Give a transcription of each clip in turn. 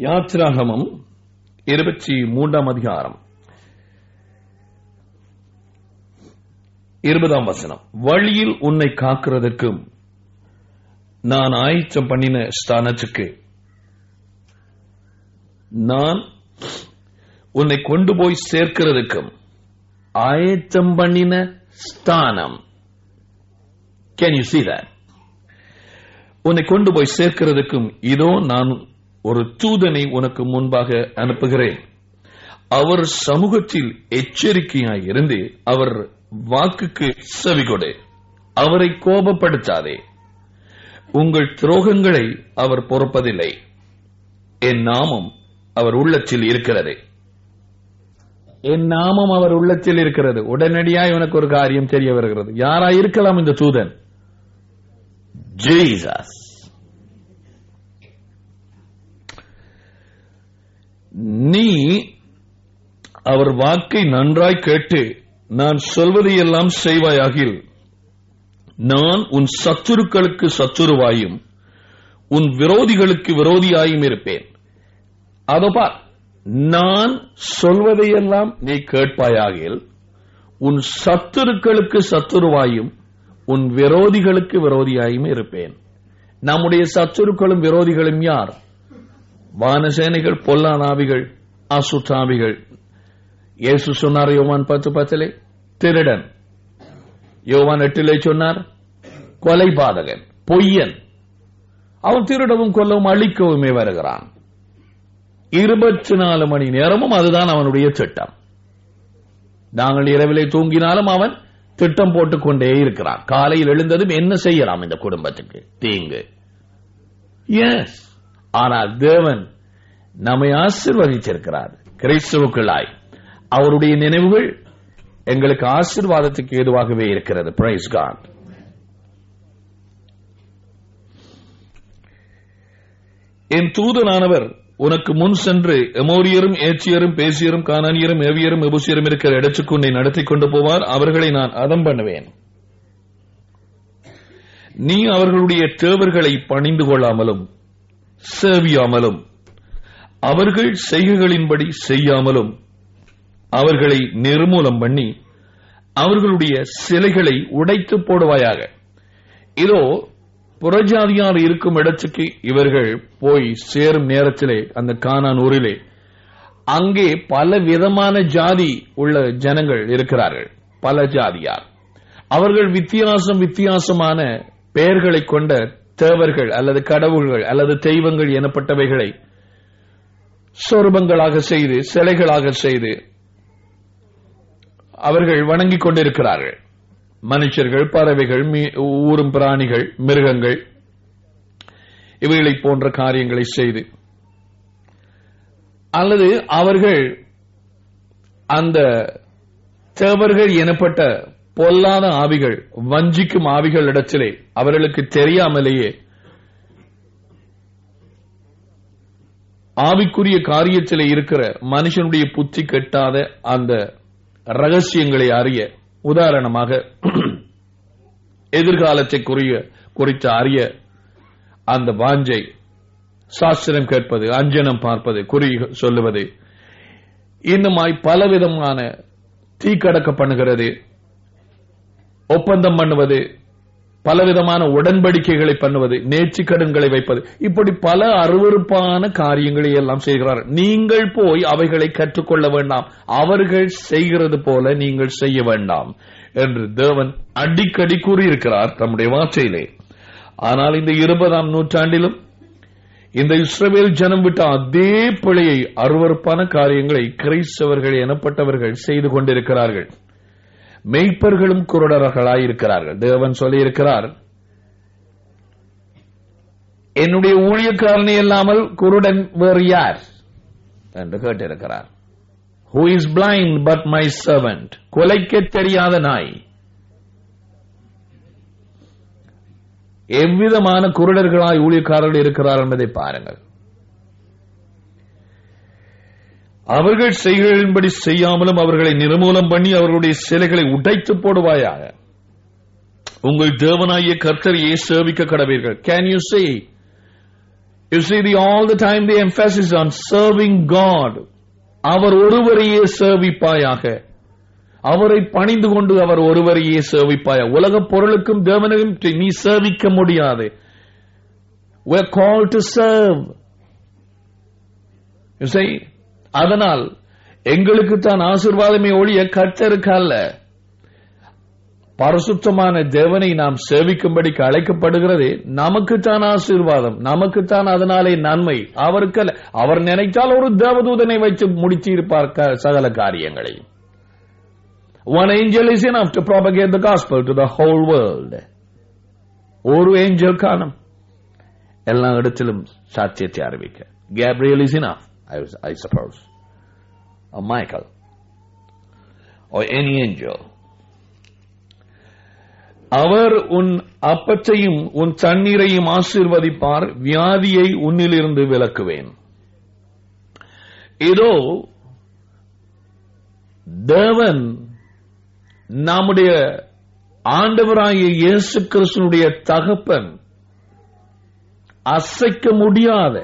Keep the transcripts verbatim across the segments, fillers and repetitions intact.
யாத்திராகமம் இருபத்தி மூன்றாம் அதிகாரம் இருபதாம் வசனம். வழியில் உன்னை காக்கிறதற்கும் நான் ஆயத்தம் பண்ணின ஸ்தானத்துக்கு நான் உன்னை கொண்டு போய் சேர்க்கிறதுக்கும் ஆயத்தம் பண்ணின ஸ்தானம். Can you see that? உன்னை கொண்டு போய் சேர்க்கிறதுக்கும் இதோ நான் ஒரு தூதனை உனக்கு முன்பாக அனுப்புகிறேன். அவர் சமூகத்தில் எச்சரிக்கையாய் இருந்து அவர் வாக்குக்கு செவிகொடு. அவரை கோபப்படுத்தாதே. உங்கள் துரோகங்களை அவர் பொறுப்பதில்லை. என் நாமம் அவர் உள்ளத்தில் இருக்கிறது. என் நாமம் அவர் உள்ளத்தில் இருக்கிறது. உடனடியாய் உனக்கு ஒரு காரியம் தெரிய வருகிறது. யாரா இருக்கலாம் இந்த தூதன்? ஜீசஸ். நீ அவர் வாக்கை நன்றாய் கேட்டு நான் சொல்வதையெல்லாம் செய்வாயாகில் நான் உன் சத்துருக்களுக்கு சத்துருவாயும் உன் விரோதிகளுக்கு விரோதியாயும் இருப்பேன். அதோபா, நான் சொல்வதையெல்லாம் நீ கேட்பாயாகில் உன் சத்துருக்களுக்கு சத்துருவாயும் உன் விரோதிகளுக்கு விரோதியாயும் இருப்பேன். நம்முடைய சத்துருக்களும் விரோதிகளும் யார்? வானசேனைகள், பொல்லானாவிகள், அசுத்தாவிகள். இயேசு சொன்னார் யோவான் பத்து பத்திலே திருடன். யோவான் எட்டிலே சொன்னார் கொலைபாதகன், பொய்யன். அவன் திருடவும் கொல்லவும் அழிக்கவுமே வருகிறான். இருபத்தி நாலு மணி நேரமும் அதுதான் அவனுடைய திட்டம். நாங்கள் இரவிலே தூங்கினாலும் அவன் திட்டம் போட்டுக் கொண்டே இருக்கிறான். காலையில் எழுந்ததும் என்ன செய்யலாம் இந்த குடும்பத்துக்கு? தீங்கு. எஸ், ஆனால் தேவன் நம்மை ஆசீர்வதித்திருக்கிறார். கிறிஸ்துவுக்குள்ளாய் அவருடைய நினைவுகள் எங்களுக்கு ஆசீர்வாதத்துக்கு ஏதுவாகவே இருக்கிறது. Price God. என் தூதனானவர் உனக்கு முன் சென்று எமோரியரும், ஏச்சியரும், பேசியரும், கானானியரும், ஏவியரும், எபூசியரும் இருக்கிற இடத்துக்கு உன்னை நடத்திக் கொண்டு போவார். அவர்களை நான் அதம் பண்ணுவேன். நீ அவர்களுடைய தேவர்களை பணிந்து கொள்ளாமலும் சேவியாமலும் அவர்கள் செய்கைகளின்படி செய்யாமலும் அவர்களை நிர்மூலம் பண்ணி அவர்களுடைய சிலைகளை உடைத்து போடுவாயாக. இதோ புறஜாதியார் இருக்கும் இடத்துக்கு இவர்கள் போய் சேரும் நேரத்திலே அந்த கானான் ஊரிலே அங்கே பல விதமான ஜாதி உள்ள ஜனங்கள் இருக்கிறார்கள். பல ஜாதியார். அவர்கள் வித்தியாசம் வித்தியாசமான பெயர்களை கொண்ட தேவர்கள் அல்லது கடவுள்கள் அல்லது தெய்வங்கள் எனப்பட்டவைகளை சொரூபங்களாக செய்து சிலைகளாக செய்து அவர்கள் வணங்கிக் கொண்டிருக்கிறார்கள். மனுஷர்கள், பறவைகள், ஊரும் பிராணிகள், மிருகங்கள் இவைகளை போன்ற காரியங்களை செய்து அல்லது அவர்கள் அந்த தேவர்கள் எனப்பட்ட பொல்லாத ஆவிகள், வஞ்சிக்கும் ஆவிகள் இடத்திலே அவர்களுக்கு தெரியாமலேயே ஆவிக்குரிய காரியத்திலே இருக்கிற மனுஷனுடைய புத்தி கெட்டாத அந்த ரகசியங்களை அறிய, உதாரணமாக எதிர்காலத்தை குறித்து அறிய அந்த வாஞ்சை, சாஸ்திரம் கேட்பது, அஞ்சனம் பார்ப்பது, குறி சொல்லுவது, இன்னுமாய் பலவிதமான தீக்கடக்க பண்ணுகிறது, ஒப்பந்தம் பண்ணுவது, பலவிதமான உடன்படிக்கைகளை பண்ணுவது, நேர்ச்சிக்கடன்களை வைப்பது, இப்படி பல அருவருப்பான காரியங்களை எல்லாம் செய்கிறார்கள். நீங்கள் போய் அவைகளை கற்றுக்கொள்ள வேண்டாம். அவர்கள் செய்கிறது போல நீங்கள் செய்ய வேண்டாம் என்று தேவன் அடிக்கடி கூறியிருக்கிறார் தம்முடைய வார்த்தையிலே. ஆனால் இந்த இருபதாம் நூற்றாண்டிலும் இந்த இஸ்ரவேல் ஜனம் விட்ட அதே பிழையை, அருவருப்பான காரியங்களை கிறிஸ்தவர்கள் எனப்பட்டவர்கள் செய்து கொண்டிருக்கிறார்கள். மெய்ப்பர்களும் குருடர்களாயிருக்கிறார்கள். தேவன் சொல்லியிருக்கிறார், என்னுடைய ஊழியக்காரனை இல்லாமல் குருடன் வேறு யார் என்று கேட்டிருக்கிறார். Who is blind but my servant? கொலைக்க தெரியாத நாய். எவ்விதமான குருடர்களாய் ஊழியக்காரர்கள் இருக்கிறார் என்பதை பாருங்கள். அவர்கள் செய்கைகளின்படி செய்யாமலும் அவர்களை நிர்மூலம் பண்ணி அவர்களுடைய சிலைகளை உடைத்து போடுவாயாக. உங்கள் தேவனாகிய கர்த்தரையே சேவிக்க கடவீர்கள். Can you see? You see, the, all the time the emphasis on serving God. அவர் ஒருவரையே சேவிப்பாயாக, அவரை பணிந்து கொண்டு அவர் ஒருவரையே சேவிப்பாயாக. உலக பொருளுக்கும் தேவனுக்கும் நீ சேவிக்க முடியாது. We are called to serve. You see, அதனால் எங்களுக்கு தான் ஆசீர்வாதமே ஒழிய கர்த்தருக்கு அல்ல. பரிசுத்தமான தேவனை நாம் சேவிக்கும்படிக்கு அழைக்கப்படுகிறது. நமக்குத்தான் ஆசீர்வாதம், நமக்குத்தான் அதனாலே நன்மை, அவருக்கு அல்ல. அவர் நினைத்தால் ஒரு தேவதூதனை வைத்து முடித்து இருப்பார் சகல காரியங்களை. One angel is enough to propagate the gospel to the whole world. ஒரு ஏஞ்சல் காணும் எல்லா இடத்திலும் சாட்சியத்தை அறிவிக்க. Gabriel is enough, I, I suppose, or Michael, or any angel. அவர் உன் அப்பத்தையும் உன் தண்ணீரையும் ஆசீர்வதிப்பார், வியாதியை உன்னிலிருந்து விலக்குவேன். இதோ தேவன் நம்முடைய ஆண்டவராகிய இயேசு கிறிஸ்துவினுடைய தகப்பன், அசைக்க முடியாத,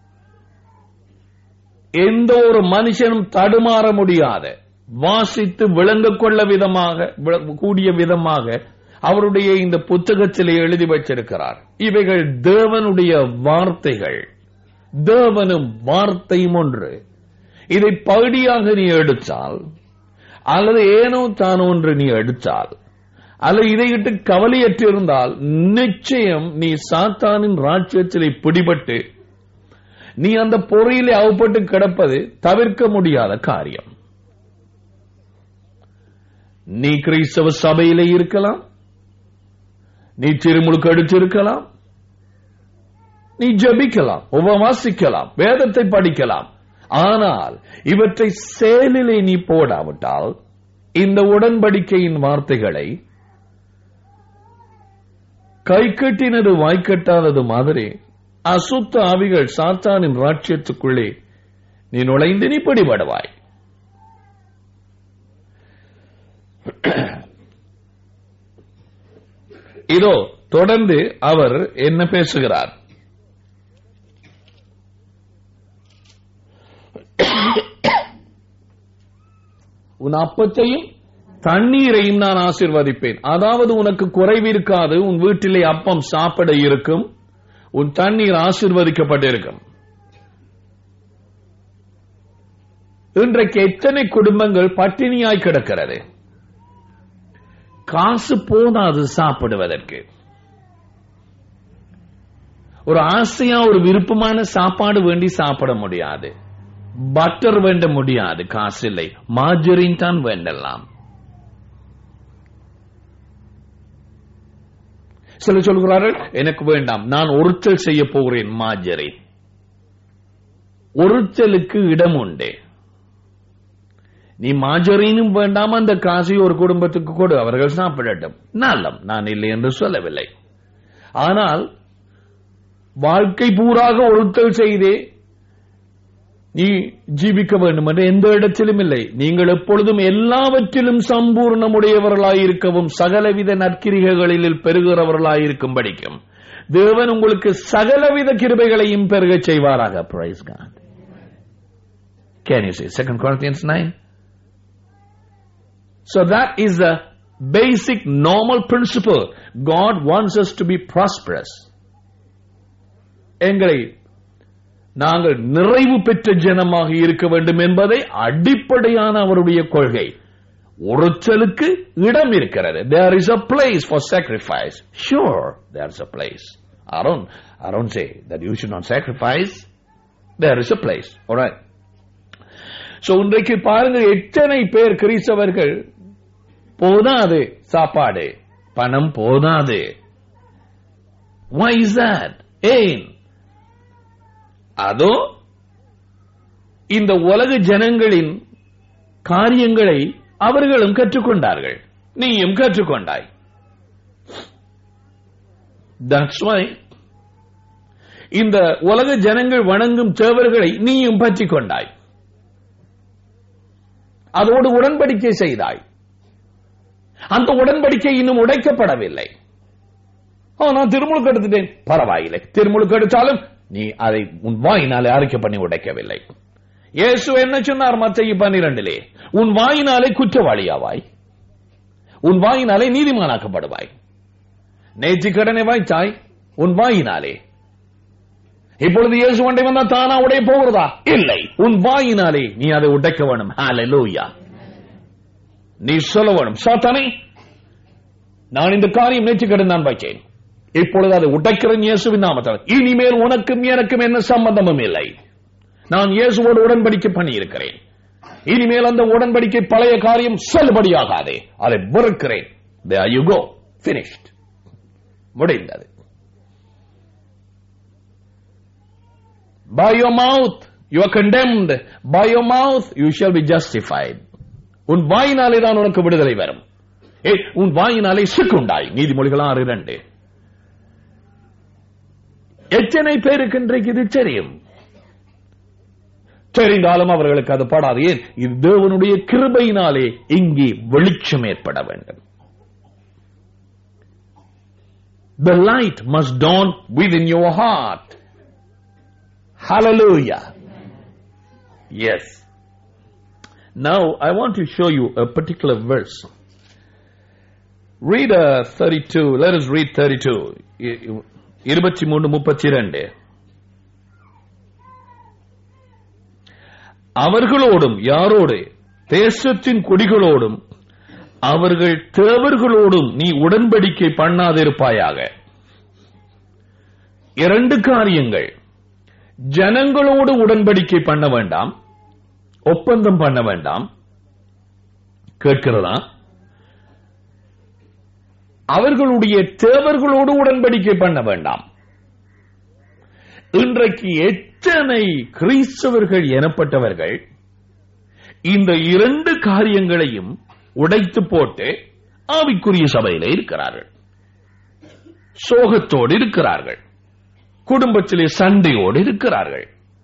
எந்த ஒரு மனுஷனும் தடுமாற முடியாத, வாசித்து விளங்கிக் கொள்ள விதமாக கூடிய விதமாக அவருடைய இந்த புத்தகத்திலே எழுதி வச்சிருக்கிறார். இவைகள் தேவனுடைய வார்த்தைகள். தேவனும் வார்த்தையும் ஒன்று. இதை பகுதியாக நீ எடுத்தால், அல்லது ஏனோ தானோ ஒன்று நீ எடுத்தால், அல்லது இதை விட்டு கவலையற்றிருந்தால், நிச்சயம் நீ சாத்தானின் ராஜ்யத்திலே பிடிபட்டு நீ அந்த பொறியிலே அவுப்பட்டு கிடப்பது தவிர்க்க முடியாத காரியம். நீ கிறிஸ்தவ சபையிலே இருக்கலாம், நீ திருமுழுக்கு எடுத்திருக்கலாம், நீ ஜெபிக்கலாம், உபவாசிக்கலாம், வேதத்தை படிக்கலாம். ஆனால் இவற்றை செயலிலே நீ போடாவிட்டால், இந்த உடன்படிக்கையின் வார்த்தைகளை கை கட்டினது வாய்க்கட்டானது மாதிரி அசுத்த ஆவிகள் சாத்தானின் ராஜ்யத்துக்குள்ளே நீ நுழைந்து நீ பிடிபடுவாய். இதோ தொடர்ந்து அவர் என்ன பேசுகிறார்? உன் அப்பத்தையும் தண்ணீரையும் நான் ஆசீர்வதிப்பேன். அதாவது உனக்கு குறைவு இருக்காது, உன் வீட்டிலே அப்பம் சாப்பிட இருக்கும், உன் தண்ணீர் ஆசீர்வதிக்கப்பட்டிருக்கும். இன்றைக்கு எத்தனை குடும்பங்கள் பட்டினியாய் கிடக்கிறது? காசு போதாது சாப்பிடுவதற்கு. ஒரு ஆசையா ஒரு விருப்பமான சாப்பாடு வேண்டி சாப்பிட முடியாது, பட்டர் வேண்ட முடியாது, காசு இல்லை, மார்ஜரின் தான் வேண்டலாம். சில சொல்கிறார்கள், எனக்கு வேண்டாம், நான் ஒருத்தல் செய்ய போகிறேன் மார்ஜரின். ஒருத்தலுக்கு இடம் உண்டு. நீ மார்ஜரினும் வேண்டாம், அந்த காசை ஒரு குடும்பத்துக்கு கொடு, அவர்கள் சாப்பிடட்டும், நல்லம், நான் இல்லை என்று சொல்லவில்லை. ஆனால் வாழ்க்கை பூராக ஒருத்தல் செய்தே நீ ஜீவிக்க வேண்டும் என்று எந்த இடத்திலும் இல்லை. நீங்கள் எப்பொழுதும் எல்லாவற்றிலும் சம்பூர்ணமுடையவர்களாயிருக்கவும் சகலவித நற்கிரிகைகளில் பெருகிறவர்களாயிருக்கும் படிக்கும் தேவன் உங்களுக்கு சகலவித கிருபைகளையும் பெருகச் செய்வாராக. Praise God. Can you see Second Corinthians nine? So that is the basic normal principle. God wants us to be prosperous. எங்களை நாங்கள் நிறைவு பெற்ற ஜனமாக இருக்க வேண்டும் என்பதை அடிப்படையான அவருடைய கொள்கை. ஒருத்தலுக்கு இடம் இருக்கிறது. There is a place for sacrifice. Sure, there is a place. I don't, I don't say that you should not sacrifice. There is a place. All right. So இன்றைக்கு பாருங்க, எத்தனை பேர் கிறிஸ்தவர்கள் போதாது சாப்பாடு, பணம் போதாது. Why is that? ஏன்? அதோ இந்த உலக ஜனங்களின் காரியங்களை அவர்களும் கற்றுக்கொண்டார்கள், நீயும் கற்றுக்கொண்டாய். That's why இந்த உலக ஜனங்கள் வணங்கும் தேவர்களை நீயும் பற்றிக் கொண்டாய், அதோடு உடன்படிக்கை செய்தாய். அந்த உடன்படிக்கை இன்னும் உடைக்கப்படவில்லை. நான் திருமுழுக்கு எடுத்துட்டேன், பரவாயில்லை, திருமுழுக்கு எடுத்தாலும் நீ அதை உன் வாயினாலே அறிக்கை பண்ணி உடைக்கவில்லை. இயேசு என்ன சொன்னார் மத்தேயு பன்னிரண்டிலே? உன் வாயினாலே குற்றவாளியாவாய், உன் வாயினாலே நீதிமானாக்கப்படுவாய். நேற்று கடனை வாய்த்தாய் உன் வாயினாலே. இப்பொழுது இயேசு வண்டை வந்தா தானா உடைய போகிறதா? இல்லை, உன் வாயினாலே நீ அதை உடைக்க வேணும். ஹல்லேலூயா. நீ சொல்ல வேணும், சாத்தானே நான் இந்த காரியம் நேற்று கடன் நான் வைச்சேன், இப்பொழுது அதை உடைக்கிறேன் இயேசுவின் நாமத்தால். இனிமேல் உனக்கும் எனக்கும் என்ன சம்பந்தமும் இல்லை. நான் இயேசுவோடு உடன்படிக்கை பண்ணி இருக்கிறேன். இனிமேல் அந்த உடன்படிக்கை பழைய காரியம் செல்லுபடியாகாதே, அதை வெறுக்கிறேன். There you go, finished. முடிந்தது. By your mouth you are condemned, by your mouth you shall be justified. உன் வாயினாலே தான் உனக்கு விடுதலை வரும். உன் வாயினாலே சிக்குண்டாய். நீதிமொழிகள் ஆறு இரண்டு. எத்தனை பேருக்கு இன்றைக்கு இது தெரியும்? தெரிந்தாலும் அவர்களுக்கு அது படாது. ஏன்? இது தேவனுடைய கிருபையினாலே இங்கே வெளிச்சம் ஏற்பட வேண்டும். The light must dawn within your heart. Hallelujah. Yes. Now I want to show you a particular verse. Read uh, thirty-two. Let us read thirty-two. இருபத்தி மூன்று முப்பத்தி இரண்டு. அவர்களோடும் யாரோடு? தேசத்தின் குடிகளோடும் அவர்கள் தேவர்களோடும் நீ உடன்படிக்கை பண்ணாதிருப்பாயாக. இரண்டு காரியங்கள். ஜனங்களோடு உடன்படிக்கை பண்ண வேண்டாம், ஒப்பந்தம் பண்ண வேண்டாம். கேட்கிறதா? அவர்களுடைய தேவர்களோடு உடன்படிக்கை பண்ண வேண்டாம். இன்றைக்கு எத்தனை கிறிஸ்தவர்கள் எனப்பட்டவர்கள் இந்த இரண்டு காரியங்களையும் உடைத்து போட்டு ஆவிக்குரிய சபையிலே இருக்கிறார்கள், சோகத்தோடு இருக்கிறார்கள், குடும்பத்திலே சண்டையோடு இருக்கிறார்கள்,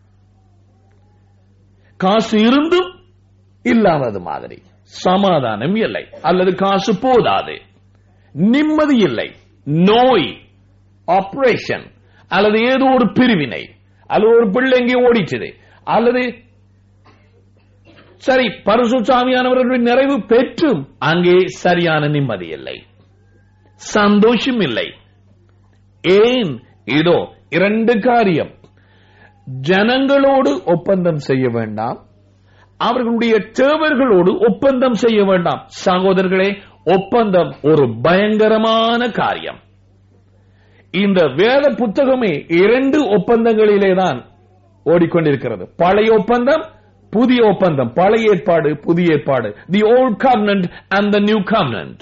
காசு இருந்தும் இல்லாதது மாதிரி, சமாதானம் இல்லை, அல்லது காசு போதாது, நிம்மதி இல்லை, நோய், ஆபரேஷன், அல்லது ஏதோ ஒரு பிரிவினை, அல்லது ஒரு பிள்ளை எங்கே ஓடிச்சது, அல்லது சரி பரிசுத்த ஆவியானவர்களுடைய நிறைவு பெற்றும் அங்கே சரியான நிம்மதி இல்லை, சந்தோஷம் இல்லை. ஏன்? இதோ இரண்டு காரியம். ஜனங்களோடு ஒப்பந்தம் செய்ய வேண்டாம், அவர்களுடைய தேவர்களோடு ஒப்பந்தம் செய்ய வேண்டாம். சகோதரர்களே, ஒப்பந்தம் ஒரு பயங்கரமான காரியம். இந்த வேத புத்தகமே இரண்டு ஒப்பந்தங்களிலே தான் ஓடிக்கொண்டிருக்கிறது. பழைய ஒப்பந்தம், புதிய ஒப்பந்தம். பழைய ஏற்பாடு, புதிய ஏற்பாடு. The old covenant and the new covenant.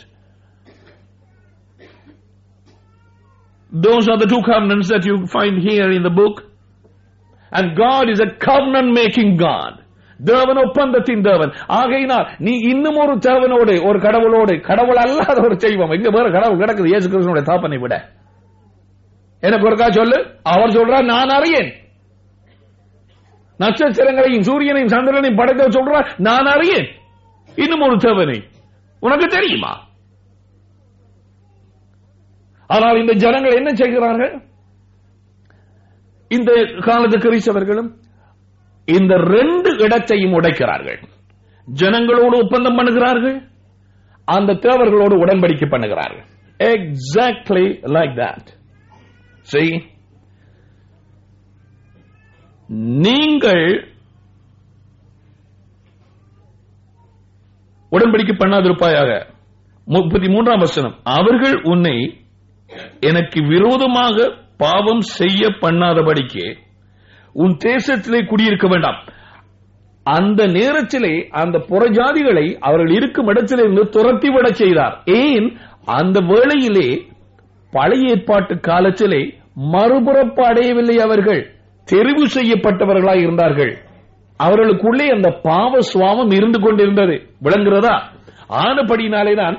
Those are the two covenants that you find here in the book. And God is a covenant making God. தேவன் ஒப்பந்தத்தின் தேவன். ஆகையினால் நீ இன்னும் ஒரு தேவனோடு, ஒரு கடவுளோடு, கடவுள் அல்லாத ஒரு தெய்வம் எங்க வேற கடவுள் கிடக்குது இயேசு கிறிஸ்துவினுடைய தாப்பனை விட? எனக்கு ஒருக்கா சொல்லு. அவர் சொல்றார், நான் அறியேன். நட்சத்திரங்களையும் சூரியனையும் சந்திரனையும் படைத்த சொல்றார், நான் அறியேன். இன்னும் ஒரு தேவனை உனக்கு தெரியுமா? ஆனால் இந்த ஜனங்கள் என்ன செய்கிறார்கள்? இந்த காலத்து கிறிஸ்தவர்களும் இந்த ரெண்டு இடத்தையும் உடைக்கிறார்கள். ஜனங்களோடு ஒப்பந்தம் பண்ணுகிறார்கள், அந்த தேவர்களோடு உடன்படிக்கை பண்ணுகிறார்கள். Exactly like that. See, நீங்கள் உடன்படிக்கை பண்ணாதிருப்பாயாக. முப்பத்தி மூன்றாம் வசனம், அவர்கள் உன்னை எனக்கு விரோதமாக பாவம் செய்ய பண்ணாதபடிக்கு உன் தேசத்திலே குடியிருக்க வேண்டாம். அந்த நேரத்திலே அந்த புறஜாதிகளை அவர்கள் இருக்கும் இடத்திலிருந்து துரத்திவிட செய்தார். ஏன்? அந்த வேளையிலே பழைய ஏற்பாட்டு காலத்திலே மறுபுறப்பு அடையவில்லை. அவர்கள் தெரிவு செய்யப்பட்டவர்களாய் இருந்தார்கள். அவர்களுக்குள்ளே அந்த பாவ சுவாமம் இருந்து கொண்டிருந்தது. விளங்குகிறதா? ஆனபடினாலேதான்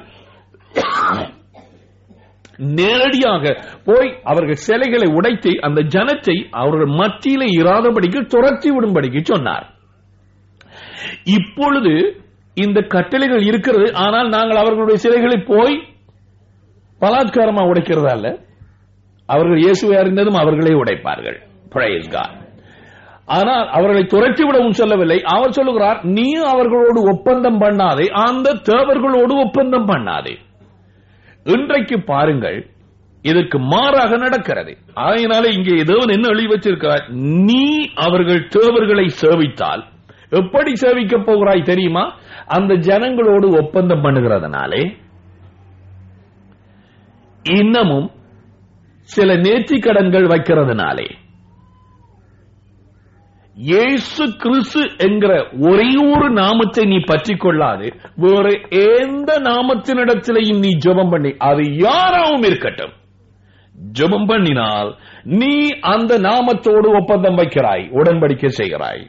நேரடியாக போய் அவர்கள் சிலைகளை உடைத்து அந்த ஜனத்தை அவர்கள் மத்தியிலே இராதபடிக்கு துரத்தி விடும்படிக்கு சொன்னார். இப்பொழுது இந்த கட்டளைகள் இருக்கிறது. ஆனால் நாங்கள் அவர்களுடைய சிலைகளை போய் பலாத்காரமாக உடைக்கிறதா அல்ல. அவர்கள் இயேசுவை அறிந்ததும் அவர்களே உடைப்பார்கள். Praise God. ஆனால் அவர்களை துரத்தி விடவும் சொல்லவில்லை. அவர் சொல்லுகிறார், நீ அவர்களோடு ஒப்பந்தம் பண்ணாதே, அந்த தேவர்களோடு ஒப்பந்தம் பண்ணாதே. இன்றைக்கு பாருங்கள், இதற்கு மாறாக நடக்கிறது. அதனால இங்கே தேவன் என்ன எழுதி வச்சிருக்கிறார், நீ அவர்கள் தேவர்களை சேவித்தால் எப்படி சேவிக்க போகிறாய் தெரியுமா? அந்த ஜனங்களோடு ஒப்பந்தம் பண்ணுகிறதுனாலே, இன்னமும் சில நேர்த்திக்கடன்கள் வைக்கிறதுனாலே, இயேசு கிறிஸ்து என்கிற ஒரே ஒரு நாமத்தை நீ பற்றிக் கொள்ளாது வேற எந்த நாமத்தினிடத்திலையும் நீ ஜெபம் பண்ணி, அது யாராவும் இருக்கட்டும், ஜெபம் பண்ணினால் நீ அந்த நாமத்தோடு ஒப்பந்தம் வைக்கிறாய், உடன்படிக்கை செய்கிறாய்.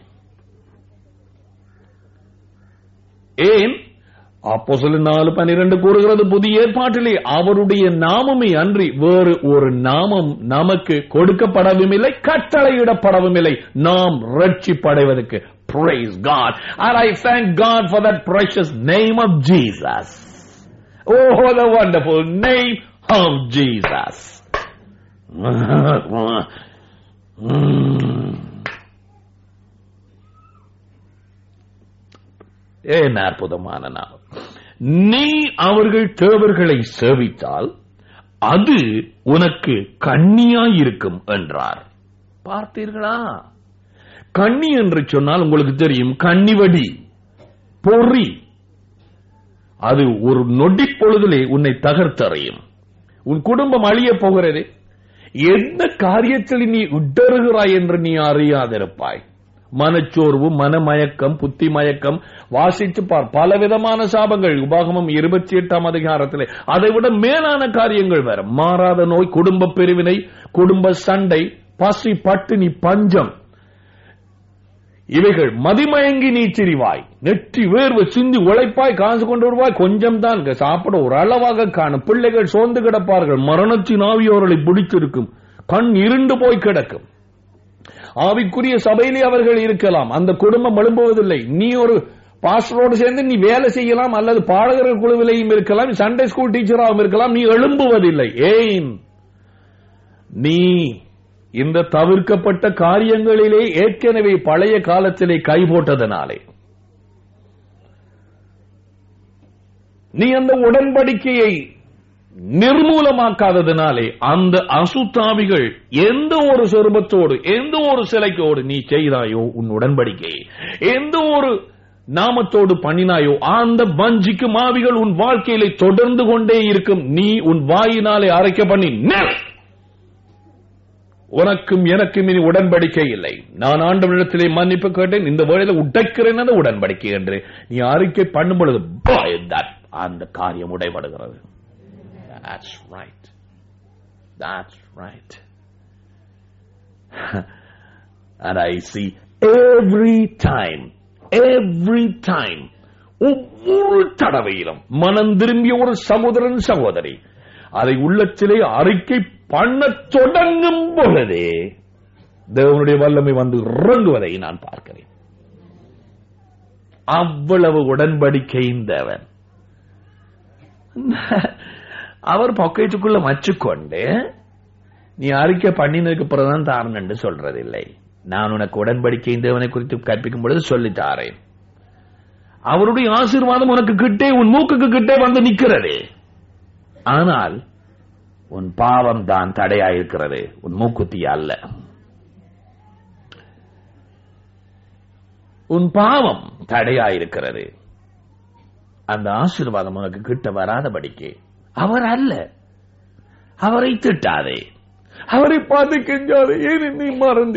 ஏன்? அப்போஸ்தலர் நாலு பன்னிரண்டு கூறுகிறது, புதிய ஏற்பாட்டிலே அவருடைய நாமமே அன்றி வேறு ஒரு நாமம் நமக்கு கொடுக்கப்படவும் இல்லை, கட்டளையிடப்படவும் இல்லை, நாம் ரட்சிப்படைவதற்கு. Praise God. And I thank God for that precious name of Jesus. Oh, the wonderful name of Jesus. ஏன் அற்புதமான நாமம். நீ அவர்கள் தேவர்களை சேவித்தால் அது உனக்கு கண்ணியாயிருக்கும் என்றார். பார்த்தீர்களா? கண்ணி என்று சொன்னால் உங்களுக்கு தெரியும், கண்ணிவடி, பொறி. அது ஒரு நொடி பொழுதிலே உன்னை தகர்த்தறையும். உன் குடும்பம் அழிய போகிறது. எந்த காரியத்தில் நீ உடறுகிறாய் என்று நீ அறியாதிருப்பாய். மனச்சோர்வு, மனமயக்கம், புத்தி மயக்கம். வாசித்து பார், பலவிதமான சாபங்கள். உபாகமம் இருபத்தி எட்டாம் அதிகாரத்திலே அதைவிட மேலான காரியங்கள் வேற. மாறாத நோய், குடும்ப பிரிவினை, குடும்ப சண்டை, பசி, பட்டினி, பஞ்சம், இவைகள். மதிமயங்கி நீ திரிவாய், நெற்றி வேர்வு சிந்தி உழைப்பாய், காசு கொண்டு வருவாய், கொஞ்சம் தான் சாப்பிட ஒரு அளவாக காணும். பிள்ளைகள் சோர்ந்து கிடப்பார்கள், மரணத்தின் ஆவியோர்களை பிடித்திருக்கும், கண் இருண்டு போய் கிடக்கும். ஆவிக்குரிய சபையிலே அவர்கள் இருக்கலாம், அந்த குடும்பம் எழும்புவதில்லை. நீ ஒரு பாஸ்டரோடு சேர்ந்து நீ வேலை செய்யலாம், அல்லது பாடகர்கள் குழுவிலையும் இருக்கலாம், சண்டே ஸ்கூல் டீச்சராகவும் இருக்கலாம், நீ எழும்புவதில்லை. ஏன்? நீ இந்த தவிர்க்கப்பட்ட காரியங்களிலே ஏற்கனவே பழைய காலத்திலே கை போட்டதனாலே, நீ அந்த உடன்படிக்கையை நிர்மூலமாக்காததினாலே, அந்த அசுத்தாவிகள் எந்த ஒரு சொரூபத்தோடு, எந்த ஒரு சிலைக்கோடு நீ செய்தாயோ உன் உடன்படிக்கையை, எந்த ஒரு நாமத்தோடு பண்ணினாயோ அந்த வஞ்சிக்கும் ஆவிகள் உன் வாழ்க்கையிலே தொடர்ந்து கொண்டே இருக்கும். நீ உன் வாயினாலே அரைக்க பண்ணி, உனக்கும் எனக்கும் இனி உடன்படிக்கை இல்லை, நான் ஆண்டவரிடத்திலே மன்னிப்பு கேட்டேன், இந்த வேளையில உடைக்கிறேன் அந்த உடன்படிக்கை என்று நீ அறிக்கை பண்ணும் பொழுது அந்த காரியம் உடைபடுகிறது. That's right. That's right. And I see every time, every time, ஒவ்வொரு தடவையிலும் மனம் திரும்பிய ஒரு சகோதரன் சகோதரி அதை உள்ளத்திலே அறிக்கை பண்ண தொடங்கும் பொழுதே தேவனுடைய வல்லமை வந்து இறங்குவதை நான் பார்க்கிறேன். அவ்வளவு உடன்படிக்கையின் தேவன். அவர் பாக்கெட்டுக்குள்ள வச்சுக்கொண்டு நீ அறிக்கை பண்ணினதுக்கு பிறகுதான் தாரன் என்று சொல்றதில்லை. நான் உனக்கு உடன்படிக்கை தேவனை குறித்து கற்பிக்கும் பொழுது சொல்லித்தாரேன். அவருடைய ஆசீர்வாதம் உனக்கு கிட்டே, உன் மூக்குக்கு கிட்டே வந்து நிற்கிறது. ஆனால் உன் பாவம் தான் தடையாயிருக்கிறது, உன் மூக்குத்தி அல்ல. உன் பாவம் தடையாயிருக்கிறது. அந்த ஆசீர்வாதம் உனக்கு கிட்ட வராதபடிக்கு அவர் அல்ல. அவரை திட்டாதே, அவரை பார்த்து கெஞ்சாதே. ஏன் நீ மறந்து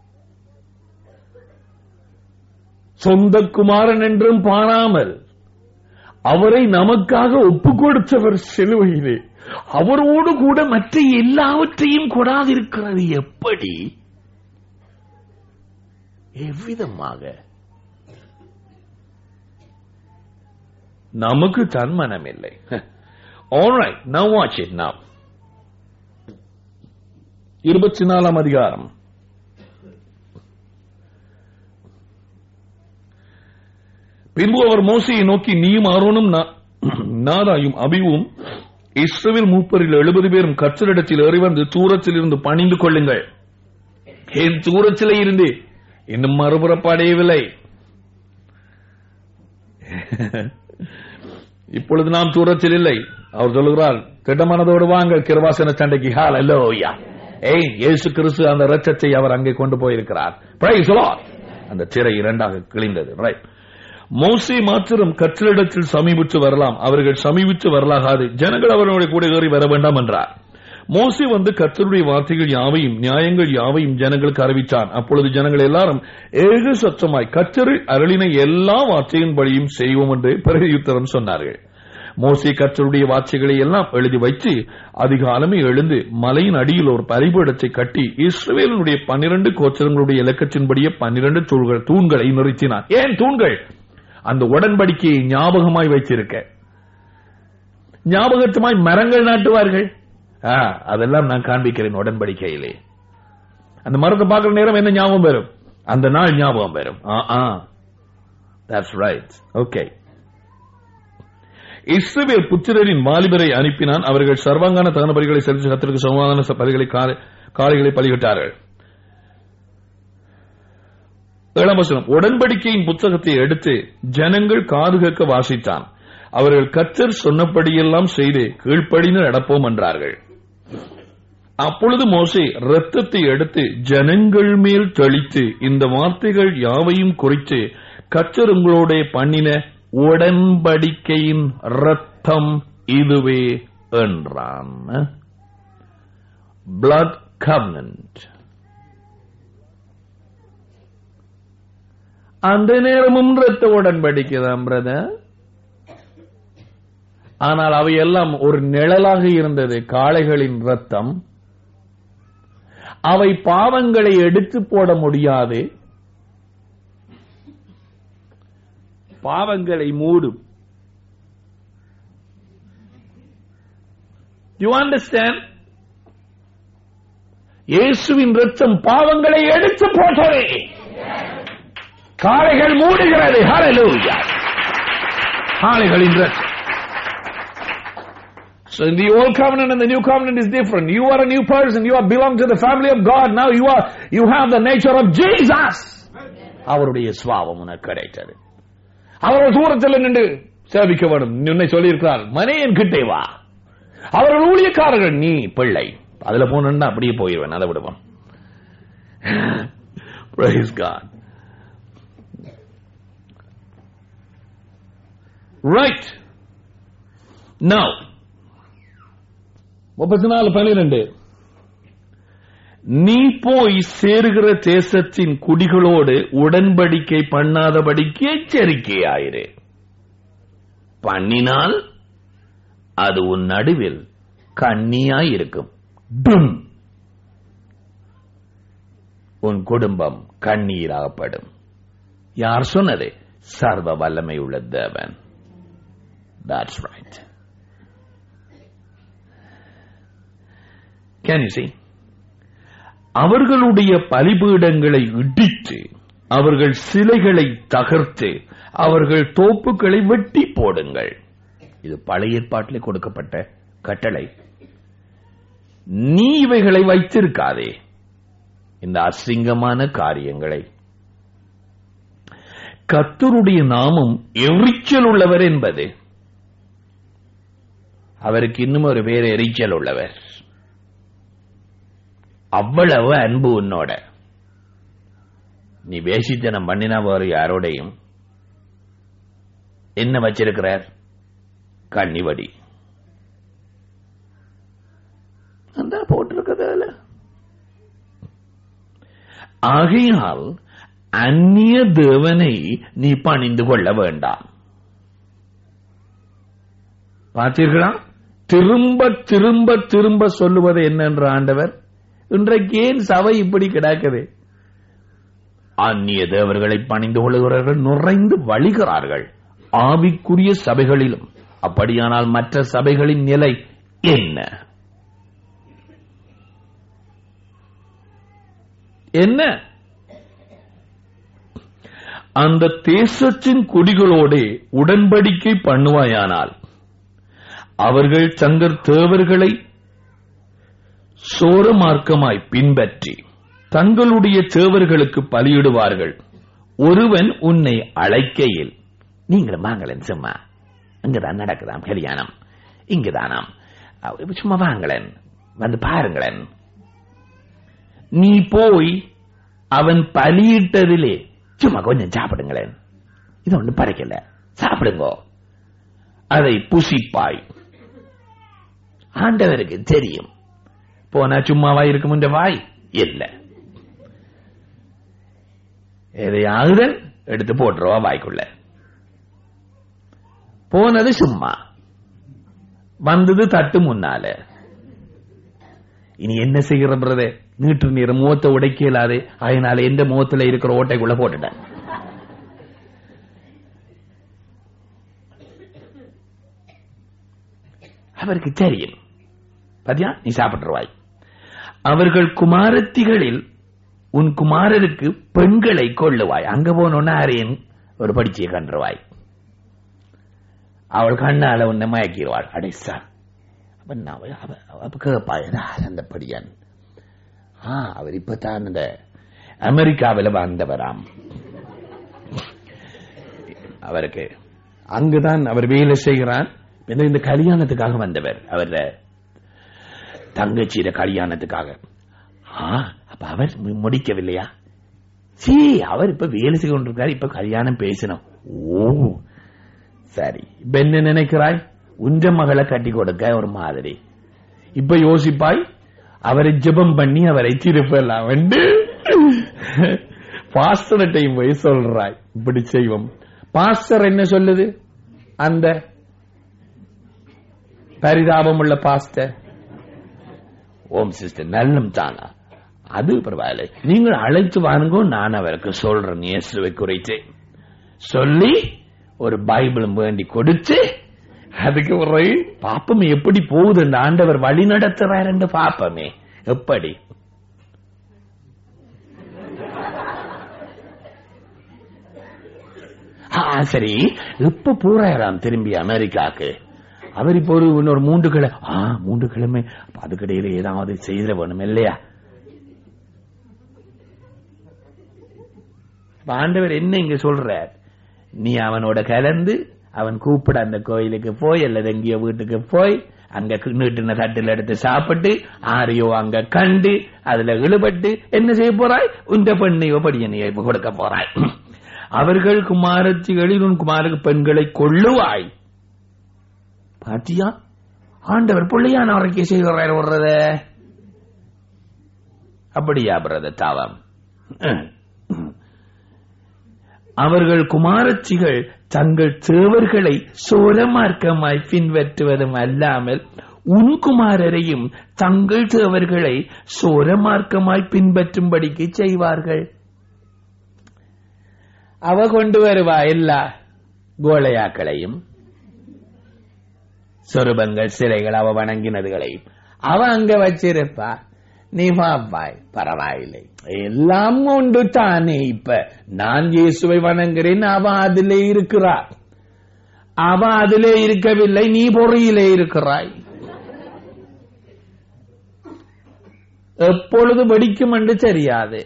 சொந்த குமாரன் என்றும் பாராமல் அவரை நமக்காக ஒப்பு கொடுத்தவர் சிலுவையிலே, அவரோடு கூட மற்ற எல்லாவற்றையும் கொடாதிருக்கிறது எப்படி? எவ்விதமாக? நமக்கு தன்மனம் இல்லை. All right, now watch it now. இருபத்தி நாலாம் அதிகாரம் பின்பு அவர் மோசையை நோக்கி, நீயும் ஆரோனும் நாதாயும் அபிவும் இஸ்ரவேல் மூப்பரில் எழுபது பேரும் கர்த்தரிடத்தில் ஏறி வந்து தூரத்தில் இருந்து பணிந்து கொள்ளுங்கள். ஏன் தூரத்திலே இருந்து இன்னும் மறுபுறப்படையவில்லை. இப்பொழுது நாம் தூரத்தில் இல்லை. அவர் சொல்லுகிறார், திட்டமானதோடு வாங்க கிருபாசன சண்டைக்கு. ஹல்லேலூயா. ஏய், இயேசு கிறிஸ்து அந்த இரத்தத்தை அவர் அங்கே கொண்டு போயிருக்கிறார். Praise the Lord. அந்த திரை இரண்டாக கிழிந்தது. ரைட். மோசே மாத்திரம் கர்த்தரிடத்தில் சமீபித்து வரலாம், அவர்கள் சமீபித்து வரலாகாது, ஜனங்கள் அவர்களுடைய கூட ஏறி வர வேண்டாம் என்றார். மோசே வந்து கர்த்தருடைய வார்த்தைகள் யாவையும் நியாயங்கள் யாவையும் ஜனங்களுக்கு அறிவித்தான். அப்பொழுது ஜனங்கள் எல்லாரும் ஏக சத்தமாய் கர்த்தர் அருளின எல்லா வார்த்தையின்படியும் செய்வோம் என்று பிரதியுத்தரம் சொன்னார்கள். மோசே கர்த்தருடைய வார்த்தைகளை எல்லாம் எழுதி வைத்து அதிகாலமே எழுந்து மலையின் அடியில் ஒரு பலிபீடத்தை கட்டி இஸ்ரவேலினுடைய பன்னிரண்டு கோத்திரங்களுடைய இலக்கத்தின்படியே பன்னிரண்டு தூண்கள் தூண்களை நிறுத்தினார். ஏன் தூண்கள்? அந்த உடன்படிக்கையை ஞாபகமாய் வைத்திருக்க. ஞாபகத்துமாய் மரங்கள் நாட்டுவார்கள். அதெல்லாம் நான் காண்பிக்கிறேன் உடன்படிக்கையிலே. அந்த மரத்தை பார்க்கிற நேரம் என்ன ஞாபகம் வரும்? அந்த நாள் ஞாபகம் வரும். That's right. Okay. இஸ்ரவேல் புத்திரரின் வாலிபரை அனுப்பினான். அவர்கள் சர்வாங்கான தகன பலிகளை செலுத்தி கர்த்தருக்கு சமாதான பலிகளை காளைகளை பலியிட்டார்கள். ஏழாம் வசனம். உடன்படிக்கையின் புத்தகத்தை எடுத்து ஜனங்கள் காது கேட்க வாசித்தான். அவர்கள் கர்த்தர் சொன்னபடியெல்லாம் செய்து கீழ்ப்படிந்து நடப்போம் என்றார்கள். அப்பொழுது மோசே இரத்தத்தை எடுத்து ஜனங்கள் மேல் தெளித்து இந்த வார்த்தைகள் யாவையும் குறித்து கர்த்தர் உங்களோட பண்ணின உடன்படிக்கையின் இரத்தம் இதுவே என்றான். Blood covenant. அந்த நேரமும் இரத்த உடன்படிக்கை தான் பிரதர். ஆனால் அவையெல்லாம் ஒரு நிழலாக இருந்தது. காளைகளின் இரத்தம் அவை பாவங்களை எடுத்து போட முடியாது, பாவங்களை மூடும். You understand? இயேசுவின் இரத்தம் பாவங்களை எடுத்து போட்டது. காளைகள் மூடுகிறது. ஹல்லேலூயா. காளைகளின் இரத்தம். So in the old covenant and the new covenant is different. You are a new person. You are belong to the family of God. Now you are, you have the nature of Jesus. அவருடைய சுவாபம் உனக்கு கிடைத்தது. அவர்கள் தூரத்தில் நின்று சேவிக்க வேண்டும். உன்னை சொல்லியிருக்கிறார், மனையன் கிட்டே வா. அவர்கள் ஊழியக்காரர்கள், நீ பிள்ளை. அதுல போனா அப்படியே போயிருவேன். அதை விடுவோம். Praise God. Right. Now முப்பத்தி நாலு பன்னிரண்டு. நீ போய் சேருகிற தேசத்தின் குடிகளோடு உடன்படிக்கை பண்ணாதபடிக்கு எச்சரிக்கையாயிரு. பண்ணினால் அது உன் நடுவில் கண்ணியாயிருக்கும். உன் குடும்பம் கண்ணீராகப்படும். யார் சொன்னது? சர்வ வல்லமை உள்ள தேவன். That's right. Can you see? அவர்களுடைய பலிபீடங்களை இடித்து அவர்கள் சிலைகளை தகர்த்து அவர்கள் தோப்புகளை வெட்டி போடுங்கள். இது பழைய ஏற்பாட்டிலே கொடுக்கப்பட்ட கட்டளை. நீ இவைகளை வைத்திருக்காதே, இந்த அசிங்கமான காரியங்களை. கர்த்தருடைய நாமம் எரிச்சல் உள்ளவர் என்பது. அவருக்கு இன்னும் ஒரு பேர் எரிச்சல் உள்ளவர். அவ்வளவு அன்பு உன்னோட. நீ வேசித்தனம் பண்ணினா வேறு யாரோடையும் என்ன வச்சிருக்கிறார்? கண்ணிவடி அந்த போட்டிருக்கிறதுல. ஆகையால் அந்நிய தேவனை நீ பணிந்து கொள்ள வேண்டாம். பார்த்தீர்களா? திரும்ப திரும்ப திரும்ப சொல்லுவது என்னென்ற ஆண்டவர். இன்றைக்கு ஏன் சபை இப்படி கிடக்குது? அந்நிய தேவர்களை பணிந்து கொள்ளுகிறவர்கள் நுழைந்து வழிகிறார்கள். ஆவிக்குரிய சபைகளிலும். அப்படியானால் மற்ற சபைகளின் நிலை என்ன? என்ன? அந்த தேசத்தின் குடிகளோடு உடன்படிக்கை பண்ணுவாயானால் அவர்கள் தங்கள் தேவர்களை சோர மார்க்கமாய் பின்பற்றி தங்களுடைய சேவர்களுக்கு பலியிடுவார்கள். ஒருவன் உன்னை அழைக்கையில் நீங்களும் வாங்கலன், சும்மா அங்கதான் நடக்குதாம் கல்யாணம், இங்குதானாம், சும்மா வாங்கலன் வந்து பாருங்களேன். நீ போய் அவன் பலியிட்டதிலே சும்மா கொஞ்சம் சாப்பிடுங்களேன், இது ஒண்ணு படைக்கல, சாப்பிடுங்கோ, அதை புசிப்பாய். ஆண்டவருக்கு தெரியும். போனா சும்மாவா இருக்கும் இந்த வாய் இல்ல, எதையாவது எடுத்து போட்டுருவா வாய்க்குள்ள. போனது சும்மா, வந்தது தட்டு முன்னால. இனி என்ன செய்கிற பிரதே, நீட்டு நீர் முகத்தை உடைக்க இயலாது, அதனால எந்த முகத்துல இருக்கிற ஓட்டைக்குள்ள போட்டுட்டேன். அவருக்கு தெரியும், பாத்தியா, நீ சாப்பிட்டுருவாய். அவர்கள் குமாரத்திகளில் உன் குமாரருக்கு பெண்களை கொள்ளுவாய். அங்க போனோன்னா அரையன் ஒரு படிச்சிய கண்டுருவாய், அவள் கண்ணால உன்னை மயக்கிடுவாள். அடைசா அப்ப கேப்பாய், அந்த படியான் அவர் இப்பதான் இந்த அமெரிக்காவில் வந்தவராம், அவருக்கு அங்குதான் அவர் வேலை செய்கிறான். இந்த கல்யாணத்துக்காக வந்தவர், அவர் தங்கச்சியிட கல்யாணத்துக்காக. அப்ப அவர் முடிக்கவில்லையா? சீ, அவர் இப்ப வேலை செய்து கொண்டிருக்காரு, இப்ப கல்யாணம் பேசணும். ஓ சரி, இப்ப என்ன நினைக்கிறாய்? உஞ்ச மகளை கட்டி கொடுக்க ஒரு மாதிரி. இப்ப யோசிப்பாய், அவரை ஜெபம் பண்ணி அவரை திருப்பலாம் வந்து பாஸ்டர்டையும் போய் சொல்றாய் இப்படி செய்வோம். பாஸ்டர் என்ன சொல்லுது? அந்த பரிதாபம் உள்ள பாஸ்டர், ஓம் சிஸ்டர் நல்லம் தானா, அது பரவாயில்லை, நீங்கள் அழைத்து வாருங்கோ, நான் அவருக்கு சொல்றேன் இயேசுவை குறித்து சொல்லி ஒரு பைபிளும் வேண்டி கொடுத்து, அதுக்கு ஒரு பாப்பமே எப்படி போகுது, அந்த ஆண்டவர் வழி நடத்துறார் என்று பாப்பமே எப்படி. சரி, எப்ப போறாராம் திரும்பி அமெரிக்காக்கு? அவர் இப்போ ஒரு இன்னொரு மூன்று கிழமை மூன்று கிழமை அதுக்கிடையில ஏதாவது செய்த வேணும் இல்லையா? ஆண்டவர் என்ன இங்க சொல்ற, நீ அவனோட கலந்து அவன் கூப்பிட அந்த கோயிலுக்கு போய் அல்லது எங்கேயோ வீட்டுக்கு போய் அங்க நீட்டின தட்டில் எடுத்து சாப்பிட்டு ஆரியோ அங்க கண்டு அதுல இழுபட்டு என்ன செய்ய போறாய்? உந்த பெண்ணையோ படியனையோ இப்ப கொடுக்க போறாய். அவர்கள் குமாரத்திகளில் உன் குமாருக்கு பெண்களை கொள்ளுவாய். பாத்தியா, ஆண்டவர் பிள்ளையான வரைக்கும் செய்கிறார் வர்றத. அப்படியா பிரத தாவம்? அவர்கள் குமாரச்சிகள் தங்கள் சேவர்களை சோரமார்க்கமாய் பின்பற்றுவதும் அல்லாமல் உன் குமாரரையும் தங்கள் சேவர்களை சோரமார்க்கமாய் பின்பற்றும்படிக்கு செய்வார்கள். அவ கொண்டு வருவா எல்லா கோலையாக்களையும் சொருபங்கள் சிலைகள் அவ வணங்கினதுகளையும் அவ அங்க வச்சிருப்பா. நீ பாப்பாய், பரவாயில்லை, எல்லாம் உண்டு தானே. இப்ப நான் இயேசுவை வணங்குறேன், அவ அதிலே இருக்கிறார். அவ அதிலே இருக்கவில்லை, நீ பொறியிலே இருக்கிறாய். எப்பொழுது வெடிக்கும் என்று தெரியாது.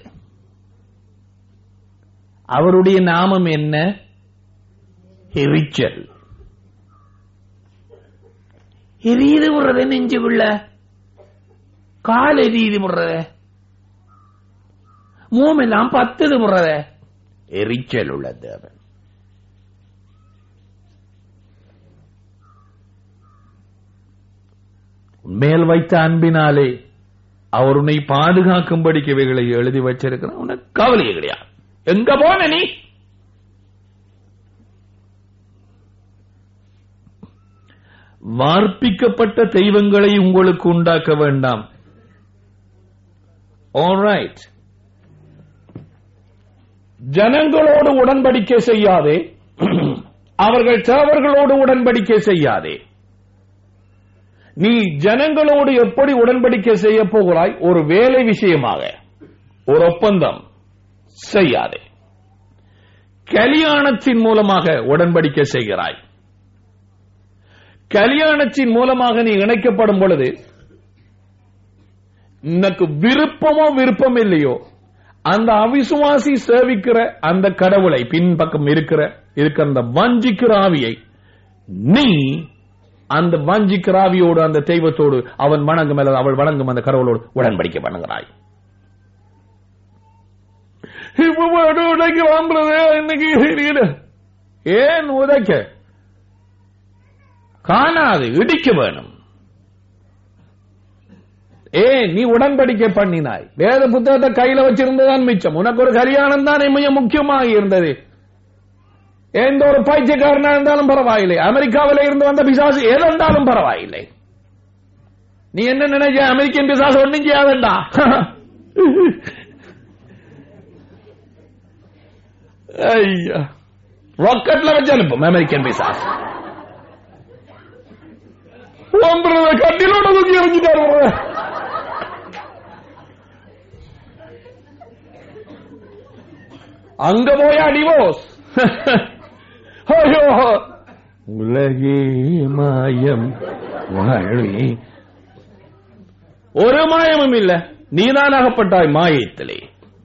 அவருடைய நாமம் என்ன? எரிச்சல். எரியுது முறது நெஞ்சுக்குள்ள, கால் எரியுது முறத, மூமெல்லாம் பத்துது முறத, எரிச்சல் உள்ளது. அவன் உன்மேல் வைத்த அன்பினாலே அவர் உன்னை பாதுகாக்கும்படிக்கவைகளை எழுதி வச்சிருக்கிறான். உனக்கு கவலையே கிடையாது. எங்க போன நீ? வார்ப்பிக்கப்பட்ட தெய்வங்களை உங்களுக்கு உண்டாக்க வேண்டாம். ஆல்ரைட், ஜனங்களோடு உடன்படிக்கை செய்யாதே, அவர்கள் தேவர்களோடு உடன்படிக்கை செய்யாதே. நீ ஜனங்களோடு எப்படி உடன்படிக்கை செய்ய போகிறாய்? ஒரு வேலை விஷயமாக ஒரு ஒப்பந்தம் செய்யாதே. கல்யாணத்தின் மூலமாக உடன்படிக்கை செய்கிறாய். கல்யாணத்தின் மூலமாக நீ இணைக்கப்படும் பொழுது உனக்கு விருப்பமோ விருப்பம் இல்லையோ அந்த அவிசுவாசி சேவிக்கிற அந்த கடவுளை பின்பக்கம் இருக்கிற இருக்கிற அந்த வஞ்சிக்கிற ஆவியை நீ அந்த வஞ்சிக்கிற ஆவியோடு அந்த தெய்வத்தோடு அவன் வணங்கும் அல்லது அவள் வணங்கும் அந்த கடவுளோடு உடன்படிக்கை பண்ணுகிறாய். ஏன் உதைக்க காணாது இடிக்க வேணும். ஏன் நீ உடன்படிக்கை பண்ணினாய்? வேத புத்தகத்தை கையில வச்சிருந்ததான் மிச்சம். உனக்கு ஒரு கல்யாணம் தான் மிக முக்கியமாக இருந்தது. எந்த ஒரு பைத்தியக்காரனா இருந்தாலும் பரவாயில்லை, அமெரிக்காவில இருந்து வந்த பிசாசு ஏதென்றாலும் பரவாயில்லை. நீ என்ன நினைச்ச? அமெரிக்கன் பிசாசு ஒன்னும் செய்யாதண்டா. ஐயா, ராக்கெட்ல வச்சு அனுப்பும் அமெரிக்கன் பிசாசு. கட்டிலோட தூக்கி எறிஞ்சிட்டாரு. அங்க போயா டிவோர்ஸ். உலகே மாயம் வாழ்வே. ஒரு மாயமும் இல்ல, நீதான் அகப்பட்டாய் மாயத்திலே.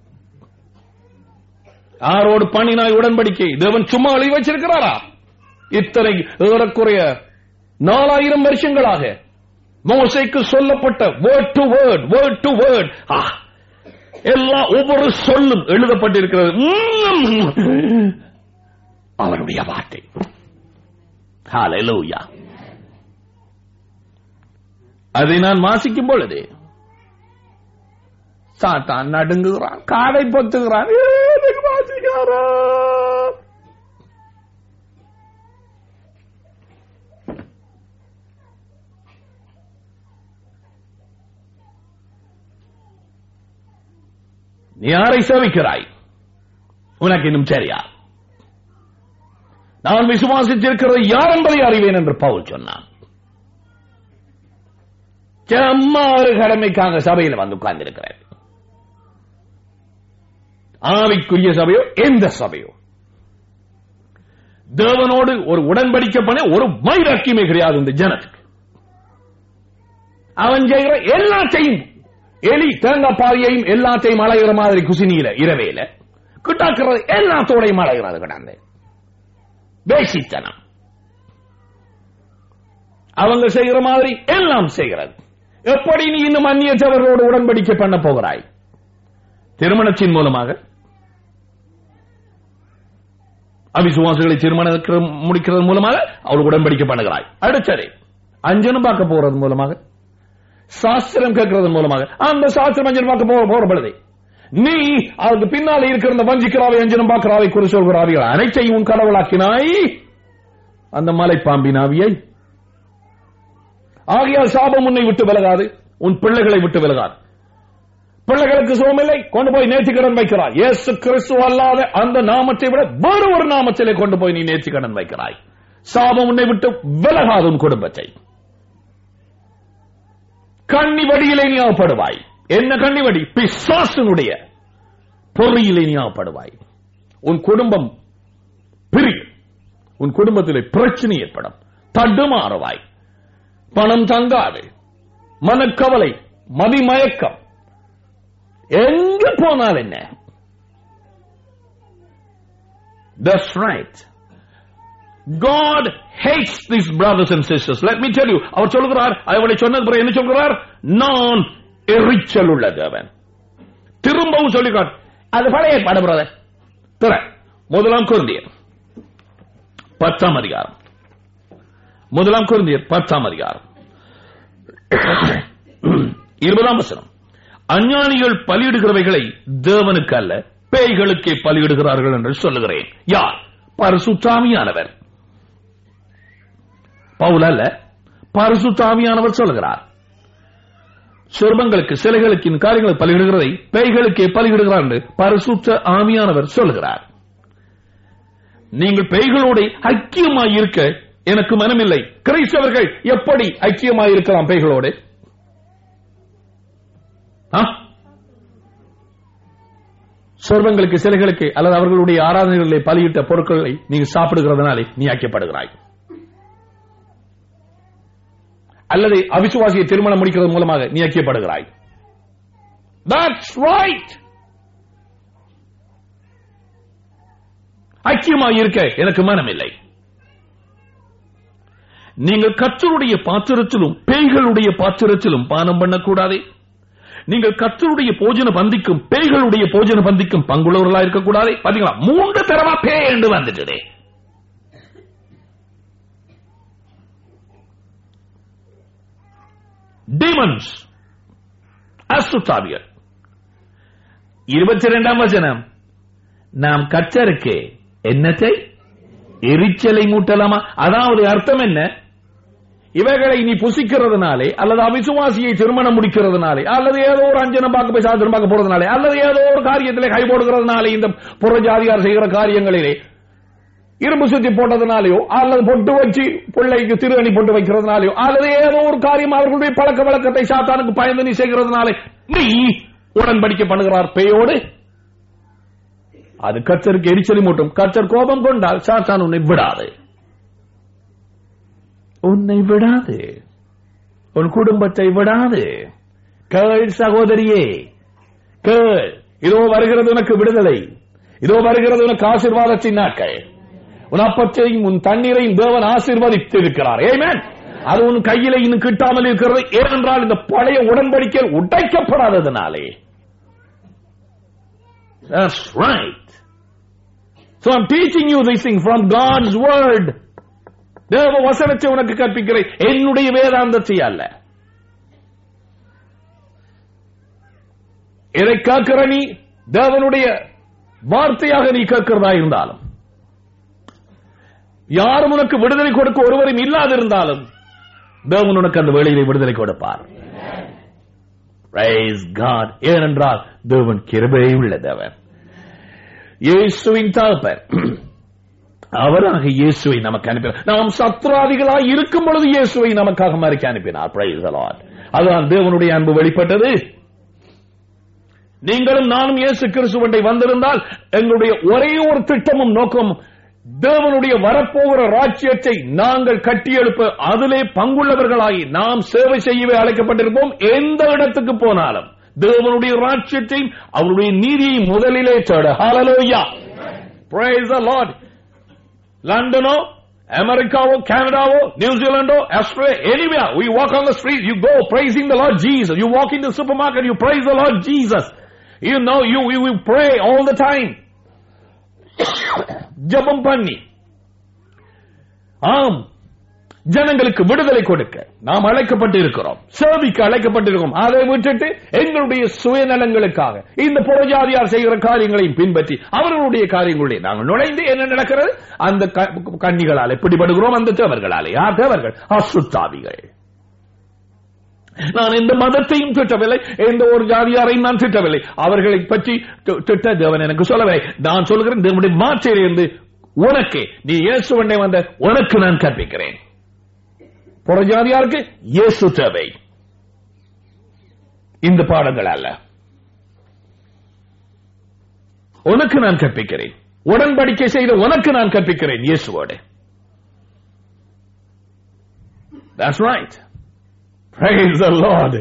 யாரோடு பண்ணினாய் உடன்படிக்கை? தேவன் சும்மா எழுதி வச்சிருக்கிறாரா? இத்தனை ஏறக்குறைய நாலாயிரம் வருஷங்களாக மோசேக்கு சொல்லப்பட்ட word to word word to word எல்லாம் ஒவ்வொரு சொல்லும் எழுதப்பட்டிருக்கிறது. அவருடைய வார்த்தை. ஹல்லேலூயா. அதை நான் வாசிக்கும் பொழுது சாத்தான் நடுங்குகிறான், காதை பொத்துகிறான். வாசிக்கிறாரா? நீ யாரை சேவிக்கிறாய்? உனக்கு இன்னும் சரியா? நான் விசுவாசித்திருக்கிறது யார் என்பதை அறிவேன் என்று பவுல் சொன்னான். சும்மா ஒரு கடமைக்காக சபையில் வந்து உட்கார்ந்திருக்கிறேன். ஆவிக்குரிய சபையோ எந்த சபையோ தேவனோடு ஒரு உடன்படிக்கை பண்ண ஒரு வைராக்கியமே கிடையாது இந்த ஜனத்துக்கு. அவன் செய்கிற எல்லாத்தையும் எலி தேங்காய் பாரியையும் எல்லாத்தையும் அழகிற மாதிரி குசினியில இரவையில கிட்டாக்குறது எல்லாத்தோடையும் அழகிறது கிடாந்து பேசித்தனம். அவங்க செய்கிற மாதிரி எல்லாம் செய்கிறது. எப்படி நீ இன்னும் அந்நியற்றவர்களோடு உடன்படிக்கை பண்ண போகிறாய்? திருமணத்தின் மூலமாக அவிசுவாசிகளை திருமணம் முடிக்கிறது மூலமாக அவள் உடன்படிக்கை பண்ணுகிறாய். அடுத்தது அஞ்சனம் பார்க்க போறது மூலமாக, சாஸ்திரம் கேட்கிறது மூலமாக. அந்த சாஸ்திரம் அஞ்சனம் பார்க்க போற பொழுது நீ அதுக்கு பின்னால இருக்கிற வஞ்சிக்கிறாவை அஞ்சனம் பார்க்கிறாவை குறி சொல்கிறாவிகள் அனைத்தையும் உன் கடவுளாக்கினாய் அந்த மலைப்பாம்பின் ஆவியை. ஆகையால் சாபம் உன்னை விட்டு விலகாது, உன் பிள்ளைகளை விட்டு விலகாது. பிள்ளைகளுக்கு சுகமில்லை, கொண்டு போய் நேர்த்திக்கடன் வைக்கிறாய். இயேசு கிறிஸ்து அல்லாத அந்த நாமத்தை விட வேறு ஒரு நாமத்திலே கொண்டு போய் நீ நேர்த்திக்கடன் வைக்கிறாய். சாபம் உன்னை விட்டு விலகாது உன் குடும்பத்தை. கண்ணிவடியிலே நீ ஆகப்படுவாய். என்ன கண்ணிவடி? பிசாசனுடைய பொறியிலே நீ ஆகப்படுவாய். உன் குடும்பம் பிரியும், உன் குடும்பத்திலே பிரச்சனை ஏற்படும், தடுமாறுவாய், பணம் தங்காது, மனக்கவலை, மதிமயக்கம், எங்க போனால் என்ன? That's right. God hates these brothers and sisters. Let me tell you. அவர் சொல்கிறார், அவளை சொன்னது பிறகு என்ன சொல்கிறார்? நான் எரிச்சல் உள்ள தேவன். திரும்பவும் சொல்லுகிறார், அது பழைய ஏற்பாடு பிரதர். திற முதலாம் கொரிந்தியர் பத்தாம் அதிகாரம், முதலாம் கொரிந்தியர் பத்தாம் அதிகாரம் இருபதாம் வசனம். அஞ்ஞானிகள் பலியிடுகிறவைகளை தேவனுக்கு அல்ல பேய்களுக்கே பலியிடுகிறார்கள் என்று சொல்லுகிறேன். யார்? பரிசுத்தாவியானவர். பவுல் அல்ல, பரிசுத்தாவியானவர் சொல்லுகிறார். சொர்பங்களுக்கு, சிலைகளுக்கு, காரியங்களுக்கு பலியிடுகிறதை பேய்களுக்கே பலியிடுகிறார் என்று பரிசுத்த ஆவியானவர் சொல்லுகிறார். நீங்கள் பேய்களோடு ஐக்கியமாய் இருக்க எனக்கு மனமில்லை. கிறிஸ்தவர்கள் எப்படி ஐக்கியமாய் இருக்கலாம் பேய்களோடு? சொர்பங்களுக்கு, சிலைகளுக்கு அல்லது அவர்களுடைய ஆராதனைகளிலே பலியிட்ட பொருட்களை நீங்க சாப்பிடுகிறதுனாலே நீ ஐக்கியப்படுகிறாய். அல்லது அவிசுவாசியை திருமணம் முடிக்கிறது மூலமாக நீ ஐக்கியப்படுகிறாய். That's right. ஐக்கியமாக இருக்க எனக்கு மனமில்லை. நீங்கள் கர்த்தருடைய பாத்திரத்திலும் பேய்களுடைய பாத்திரத்திலும் பானம் பண்ணக்கூடாது. நீங்கள் கர்த்தருடைய போஜன பந்திக்கும் பேய்களுடைய போஜன பந்திக்கும் பங்குள்ளவர்களா இருக்கக்கூடாது. பாத்தீங்களா, மூன்று தரமா பேய் என்று வந்துட்டு. டீமன்ஸ், அசுத்தாவியர். இருபத்தி இரண்டாம் வசனம், நாம் கர்த்தருக்கு என்னத்தை எரிச்சலை மூட்டலாமா? அதாவது அர்த்தம் என்ன? இவைகளை நீ புசிக்கிறதுனாலே, அல்லது அவிசுவாசியை திருமணம் முடிக்கிறதுனாலே, அல்லது ஏதோ ஒரு அஞ்சனம் பார்க்க போய் சாத்திரம் பார்க்க போறதுனாலே, அல்லது ஏதோ ஒரு காரியத்திலே கை போடுகிறதுனாலே, இந்த புறஜாதியார் செய்கிற காரியங்களிலே இரும்பு சுத்தி போட்டதுனாலேயோ, அல்லது பொட்டு வச்சு பிள்ளைக்கு திருவணி போட்டு வைக்கிறதுனாலேயோ, அல்லது ஏதோ ஒரு காரியம் அவர்களுடைய பழக்க வழக்கத்தை சாத்தானுக்கு பயந்து நீ செய்கிறதுனாலே நீ உடன்படிக்கை பண்ணுகிறார் பேயோடு. அது கர்த்தருக்கு எரிச்சலை மூட்டும். கர்த்தர் கோபம் கொண்டால் சாத்தான் உன்னை விடாது, உன்னை விடாது, உன் குடும்பத்தை விடாது. கேள் சகோதரியே, கேள். இதோ வருகிறது உனக்கு விடுதலை, இதோ வருகிறது உனக்கு ஆசீர்வாதத்தின் நாட்கள். உன் அப்பத்தையும் உன் தண்ணீரையும் தேவன் ஆசீர்வதித்து இருக்கிறார். ஆமென். அது உன் கையில இன்னும் கிட்டாமல் இருக்கிறது. ஏனென்றால் இந்த பழைய உடன்படிக்கை உடைக்கப்படாததனாலே. That's right. So I'm teaching you this thing from God's word. தேவ வசனத்தை உனக்கு கற்பிக்கிறேன், என்னுடைய வேதாந்தத்தை அல்ல. இதை கேட்கிற நீ தேவனுடைய வார்த்தையாக நீ கேட்கிறதா இருந்தாலும், யாரும் உனக்கு விடுதலை கொடுக்க ஒருவரும் இல்லாதிருந்தாலும் தேவன் உனக்கு அந்த வேளையிலே விடுதலை கொடுப்பார். Praise God. ஏனென்றால் தேவன் கிருபை உள்ள தேவன். இயேசுவின் தகப்பன் அவராக இயேசுவை நமக்கு அனுப்பினார். நாம் சத்ராதிகளாய் இருக்கும் பொழுது இயேசுவை நமக்காக மறிக்க அனுப்பினார். Praise the Lord. அதுதான் தேவனுடைய அன்பு வெளிப்பட்டது. நீங்களும் நானும் இயேசு கிறிஸ்துவண்டை வந்திருந்தால் எங்களுடைய ஒரே ஒரு திட்டமும் நோக்கமும் தேவனுடைய வரப்போகிற ராஜ்யத்தை நாங்கள் கட்டியெழுப்ப, அதிலே பங்குள்ளவர்களாகி நாம் சேவை செய்யவே அழைக்கப்பட்டிருப்போம். எந்த இடத்துக்கு போனாலும் தேவனுடைய ராஜ்யத்தையும் அவருடைய நீதியை முதலிலே தேட. ஹல்லேலூயா. Praise the Lord. லண்டனோ, அமெரிக்காவோ, கனடாவோ, நியூசிலாண்டோ, Australia, anywhere we walk on the street, you go praising the Lord Jesus. You walk in the supermarket, you praise the Lord Jesus. You know, you you, you pray all the time. ஜெபம் பண்ணி, ஆம், ஜனங்களுக்கு விடுதலை கொடுக்க நாம் அழைக்கப்பட்டிருக்கிறோம், சேவைக்கு அழைக்கப்பட்டிருக்கிறோம். அதை விட்டுட்டு எங்களுடைய சுயநலங்களுக்காக இந்த புறஜாதியார் செய்கிற காரியங்களையும் பின்பற்றி அவர்களுடைய காரியங்களுடைய நாங்கள் நுழைந்து என்ன நடக்கிறது? அந்த கண்ணிகளாலே பிடிபடுகிறோம். அந்த தேவர்களாலே. யார் தேவர்கள்? அசுத்தாவிகள். நான் எந்த மதத்தையும் திட்டவில்லை, எந்த ஒரு ஜாதியாரையும் நான் திட்டவில்லை. அவர்களை பற்றி திட்ட தேவன் எனக்கு சொல்லவில்லை. நான் சொல்கிறேன், தேவனுடைய மாற்றிலிருந்து உனக்கு, நீ இயேசுவண்டை வந்த உனக்கு நான் கற்பிக்கிறேன். புறஜாதியாருக்கு இயேசு தேவை, இந்த பாடங்கள் அல்ல. உனக்கு நான் கற்பிக்கிறேன், உடன்படிக்கை செய்த உனக்கு நான் கற்பிக்கிறேன் இயேசுவோடு. That's right. Praise the Lord.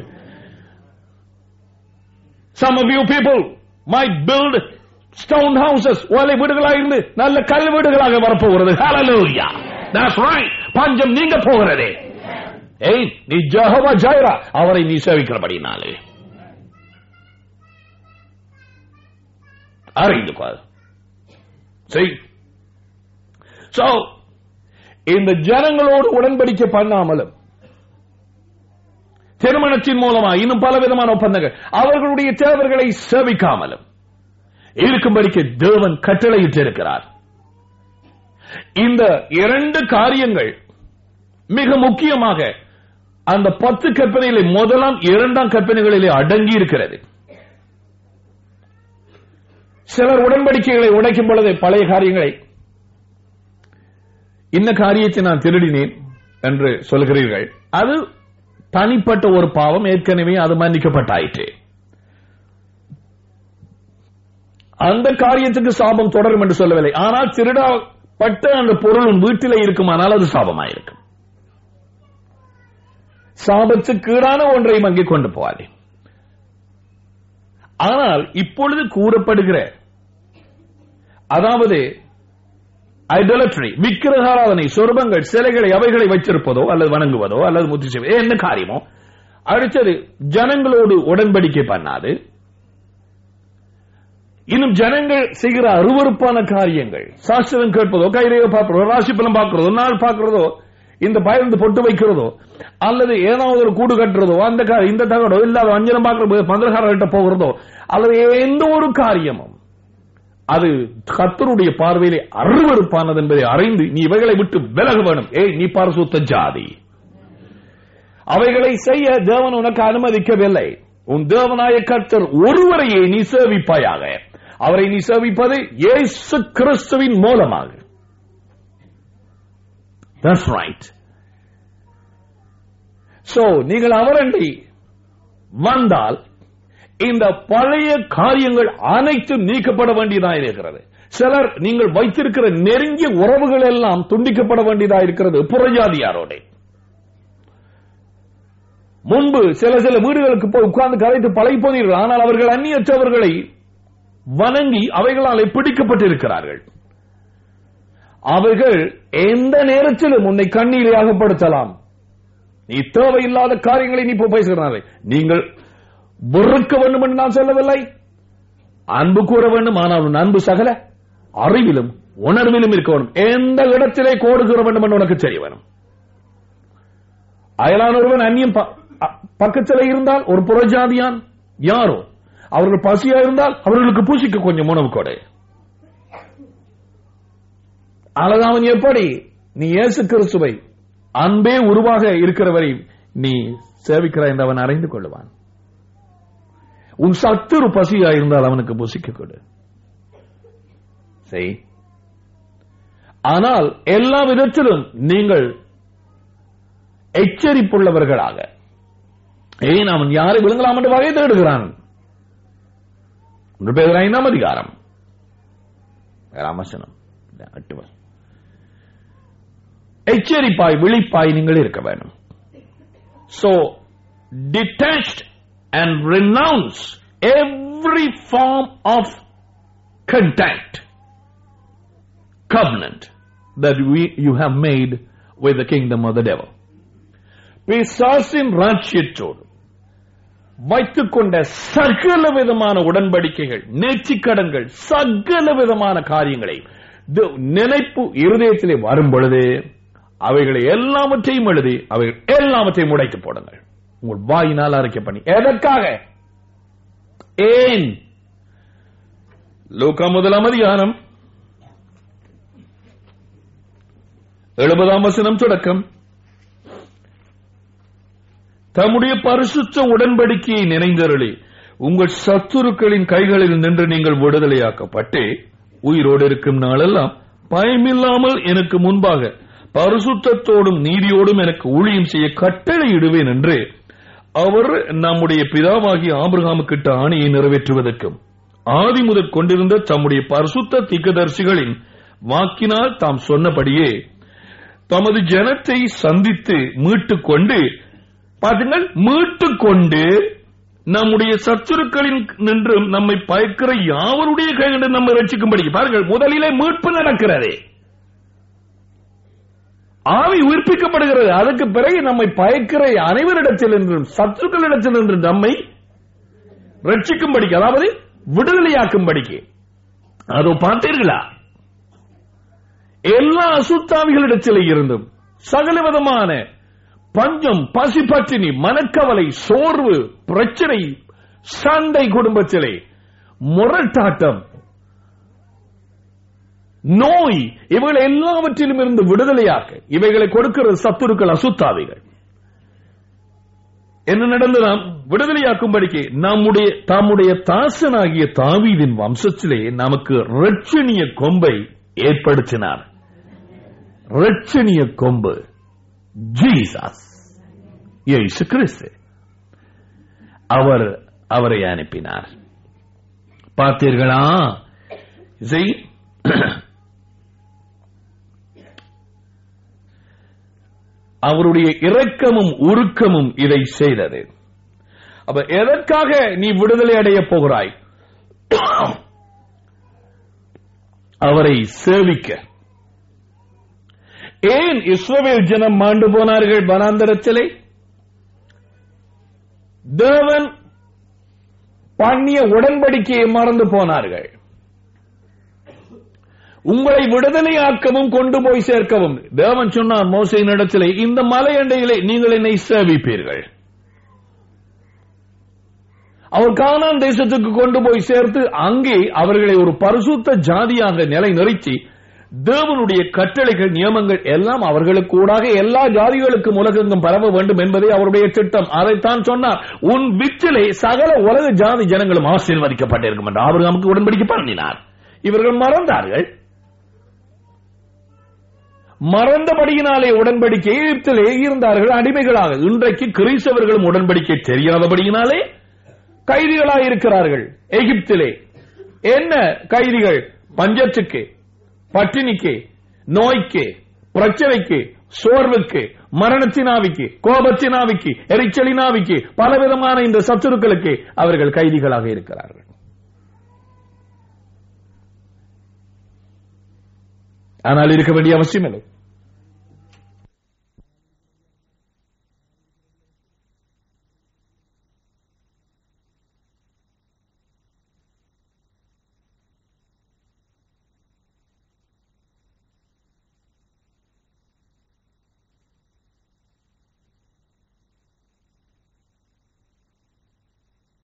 Some of you people might build stone houses. ஒலை வீடுகளாக இருந்து நல்ல கல் வீடுகளாக வரப்போகிறது. Hallelujah. That's right. பஞ்சம் நீங்க போகிறதே. ஏய், நீ ஜெகோவா ஜைரா, அவரை நீ சேவிக்கிறபடினாலே அறிந்து கொள். See? So, இந்த ஜனங்களோடு உடன்படிக்கை பண்ணாமலும் திருமணத்தின் மூலமா இன்னும் பல விதமான ஒப்பந்தங்கள், அவர்களுடைய தேவர்களை சேவிக்காமலும் இருக்கும்படிக்கு தேவன் கட்டளையிட்டு இருக்கிறார். இந்த இரண்டு காரியங்கள் மிக முக்கியமாக அந்த பத்து கற்பனையிலே முதலாம் இரண்டாம் கற்பனைகளிலே அடங்கி இருக்கிறது. சிலர் உடன்படிக்கைகளை உடைக்கும் பொழுது பழைய காரியங்களை, இந்த காரியத்தை நான் திருடினேன் என்று சொல்கிறீர்கள். அது தனிப்பட்ட ஒரு பாவம், ஏற்கனவே அது மன்னிக்கப்பட்டாயிற்று. அந்த காரியத்துக்கு சாபம் தொடரும் என்று சொல்லவில்லை. ஆனால் திருடப்பட்ட அந்த பொருள் வீட்டிலே இருக்குமானால் அது சாபமாயிருக்கும். சாபத்துக்கீடான ஒன்றையும் அங்கே கொண்டு போவாதே. ஆனால் இப்பொழுது கூறப்படுகிற, அதாவது ஐடோலட்ரி, விக்கிரகாராதனை, சொர்பங்கள், சிலைகளை அவைகளை வைத்திருப்பதோ அல்லது வணங்குவதோ அல்லது முத்தி செய்வதோ என்ன காரியமோ. அடுத்தது ஜனங்களோடு உடன்படிக்கை பண்ணாது. இன்னும் ஜனங்கள் செய்கிற அருவருப்பான காரியங்கள், சாஸ்திரம் கேட்பதோ, கைரேகை பார்க்கிறதோ, ராசி பலம் பார்க்கிறதோ, நாள் பார்க்கிறதோ, இந்த பயந்து பொட்டு வைக்கிறதோ அல்லது ஏதாவது ஒரு கூடு கட்டுறதோ, அந்த இந்த தகடோ இல்லாத அஞ்சனம் பார்க்கிற மந்திரகாரர்கிட்ட போகிறதோ அல்லது எந்த ஒரு காரியமும் அது கர்த்தருடைய பார்வையிலே அருவருப்பானது என்பதை அறிந்து நீ இவைகளை விட்டு விலக வேணும். ஏய், நீ பரிசுத்த ஜாதி. அவைகளை செய்ய தேவன் உனக்கு அனுமதிக்கவில்லை. உன் தேவனாய கர்த்தர் ஒருவரையே நீ சேவிப்பாயாக. அவரை நீ சேவிப்பது இயேசு கிறிஸ்துவின் மூலமாக. That's right. So நீங்கள் அவரண்டை வந்தால் இந்த பழைய காரியங்கள் அனைத்தும் நீக்கப்பட வேண்டியதாக இருக்கிறது. சிலர் நீங்கள் வைத்திருக்கிற நெருங்கிய உறவுகள் எல்லாம் துண்டிக்கப்பட வேண்டியதாக இருக்கிறது புறஜாதியாரோட. முன்பு சில சில வீடுகளுக்கு போய் உட்கார்ந்து கரைத்து பழகி போனீர்கள். ஆனால் அவர்கள் அந்நியற்றவர்களை வணங்கி அவைகளால் பிடிக்கப்பட்டிருக்கிறார்கள். அவர்கள் எந்த நேரத்திலும் உன்னை கண்ணீரை அகப்படுத்தலாம். நீ தேவையில்லாத காரியங்களை நீ பேசுகிறார்கள். நீங்கள் வெறுக்க வேண்டும் என்று நான் சொல்லவில்லை, அன்பு கூற வேண்டும். ஆனால் உன் அன்பு சகல அறிவிலும் உணர்விலும் இருக்க வேண்டும். எந்த இடத்திலே கோடு கூற வேண்டும் என்று உனக்கு தெரிய வேணும். அயலான ஒருவன் அந்நியம் பக்கத்தில் இருந்தால் ஒரு புறஜாதியான் யாரோ அவர்கள் பசியா இருந்தால் அவர்களுக்கு பூசிக்க கொஞ்சம் உணவு கொடு. அல்லது அவன் எப்படி நீ இயேசு கிறிஸ்துவை அன்பே உருவாக இருக்கிறவரை நீ சேவிக்கிறாய் என்று அவன் அறிந்து கொள்வான். உன் சத்துரு பசியா இருந்தால் அவனுக்கு புசிக்க கொடு. சரி, ஆனால் எல்லா விதத்திலும் நீங்கள் எச்சரிப்புள்ளவர்களாக. ஏன் அவன் யாரை விழுங்கலாம் என்று வகை தேடுகிறான். ஐந்தாம் அதிகாரம் ராமசனம் அட்டுவர். எச்சரிப்பாய் விழிப்பாய் நீங்கள் இருக்க வேண்டும். So detached and renounce every form of contact, covenant that we you have made with the kingdom of the devil. பிசாசின் ராஜ்யத்தோடு வைத்துக் கொண்ட சகல விதமான உடன்படிக்கைகள், நேர்ச்சிக்கடன்கள், சகல விதமான காரியங்களை நினைப்பு இருதயத்திலே வரும் பொழுது அவைகளை எல்லாவற்றையும் எழுதி அவைகள் எல்லாவற்றையும் உடைத்து போடுங்கள். உங்கள் வாயினால் அறிக்கை பண்ணி. எதற்காக? ஏன்? லூக்கா முதலாம் அதிகாரம் எழுபதாம் வசனம் தொடக்கம். தம்முடைய பரிசுத்த உடன்படிக்கையை நினைந்தருளி உங்கள் சத்துருக்களின் கைகளில் நின்று நீங்கள் விடுதலையாக்கப்பட்டு உயிரோடு இருக்கும் நாளெல்லாம் பயமில்லாமல் எனக்கு முன்பாக பரிசுத்தத்தோடும் நீதியோடும் எனக்கு ஊழியம் செய்ய கட்டளையிடுவேன் என்று அவர் நம்முடைய பிதாவாகிய ஆபிரகாமுக்கிட்ட ஆணையை நிறைவேற்றுவதற்கும் ஆதி முதற் கொண்டிருந்த தம்முடைய பரிசுத்த தீர்க்கதரிசிகளின் வாக்கினால் தாம் சொன்னபடியே தமது ஜனத்தை சந்தித்து மீட்டுக் கொண்டு, பாருங்கள், மீட்டுக் கொண்டு நம்முடைய சத்துருக்களின் நின்றும் நம்மை பயக்கிற யாவருடைய கைகளில் நம்மை ரட்சிக்கும்படி. பாருங்கள், முதலிலே மீட்பு நடக்கிறது, ஆவி உயிர்ப்பிக்கப்படுகிறது. அதற்கு பிறகு நம்மை பயக்கிற அனைவரிடத்தில் என்றும் சத்துருக்களிடத்தில் என்று நம்மை ரட்சிக்கும்படி, அதாவது விடுதலையாக்கும்படிக்கு. அதோ பார்த்தீர்களா, எல்லா அசுத்தாவிகளிடத்தில் இருந்தும் சகல விதமான பஞ்சம், பசி, பட்டினி, மனக்கவலை, சோர்வு, பிரச்சனை, சண்டை, குடும்பத்திலே முரட்டாட்டம், நோய், இவைகள் எல்லாவற்றிலும் இருந்து விடுதலையாக இவைகளை கொடுக்கிற சத்துருக்கள் அசுத்தாவிகள். என்ன நடந்ததாம்? விடுதலையாக்கும்படிக்கு நம்முடைய தம்முடைய தாசனாகிய தாவீதின் வம்சத்திலே நமக்கு இரட்சணிய கொம்பை ஏற்படுத்தினார். இரட்சணிய கொம்பு ஜீசஸ், இயேசு கிறிஸ்து. அவர் அவரை அனுப்பினார். பார்த்தீர்களா? அவருடைய இரக்கமும் உருக்கமும் இதை செய்தது. அப்ப எதற்காக நீ விடுதலை அடைய போகிறாய்? அவரை சேவிக்க, ஏன் இஸ்ரவேல் ஜனம் மாண்டு போனார்கள் வனாந்தரத்திலே? தேவன் பண்ணிய உடன்படிக்கையை மறந்து போனார்கள். உங்களை விடுதலையாக்கவும் கொண்டு போய் சேர்க்கவும் தேவன் சொன்னார் மோசேயின் இடத்திலே, இந்த மலை அண்டையிலே நீங்கள் என்னை சேவிப்பீர்கள். அவர் கானான் தேசத்துக்கு கொண்டு போய் சேர்த்து அங்கே அவர்களை ஒரு பரிசுத்த ஜாதியாக நிலை நிறுத்தி தேவனுடைய கட்டளைகள் நியமங்கள் எல்லாம் அவர்களுக்கு கூடாக எல்லா ஜாதிகளுக்கும் உலகெங்கும் பரவ வேண்டும் என்பதே அவருடைய திட்டம். அதைத்தான் சொன்னார், உன் வித்திலே சகல உலக ஜாதி ஜனங்களும் ஆசீர்வதிக்கப்பட்டிருக்கும் என்று ஆபிரகாமுக்கு உடன்படிக்கை பண்ணினார். இவர்கள் மறந்தார்கள். மறந்தபடியினாலே உடன்படிக்கை எகிப்திலே இருந்தார்கள் அடிமைகளாக. இன்றைக்கு கிறிஸ்தவர்களும் உடன்படிக்கை தெரியாதபடியினாலே கைதிகளாக இருக்கிறார்கள் எகிப்திலே. என்ன கைதிகள்? பஞ்சத்துக்கு, பட்டினிக்கு, நோய்க்கு, பிரச்சனைக்கு, சோர்வுக்கு, மரணத்தினாவிக்கு, கோபத்தினாவிக்கு, எரிச்சலினாவிக்கு, பலவிதமான இந்த சத்துருக்களுக்கு அவர்கள் கைதிகளாக இருக்கிறார்கள். ஆனால் இருக்க வேண்டிய அவசியம் இல்லை.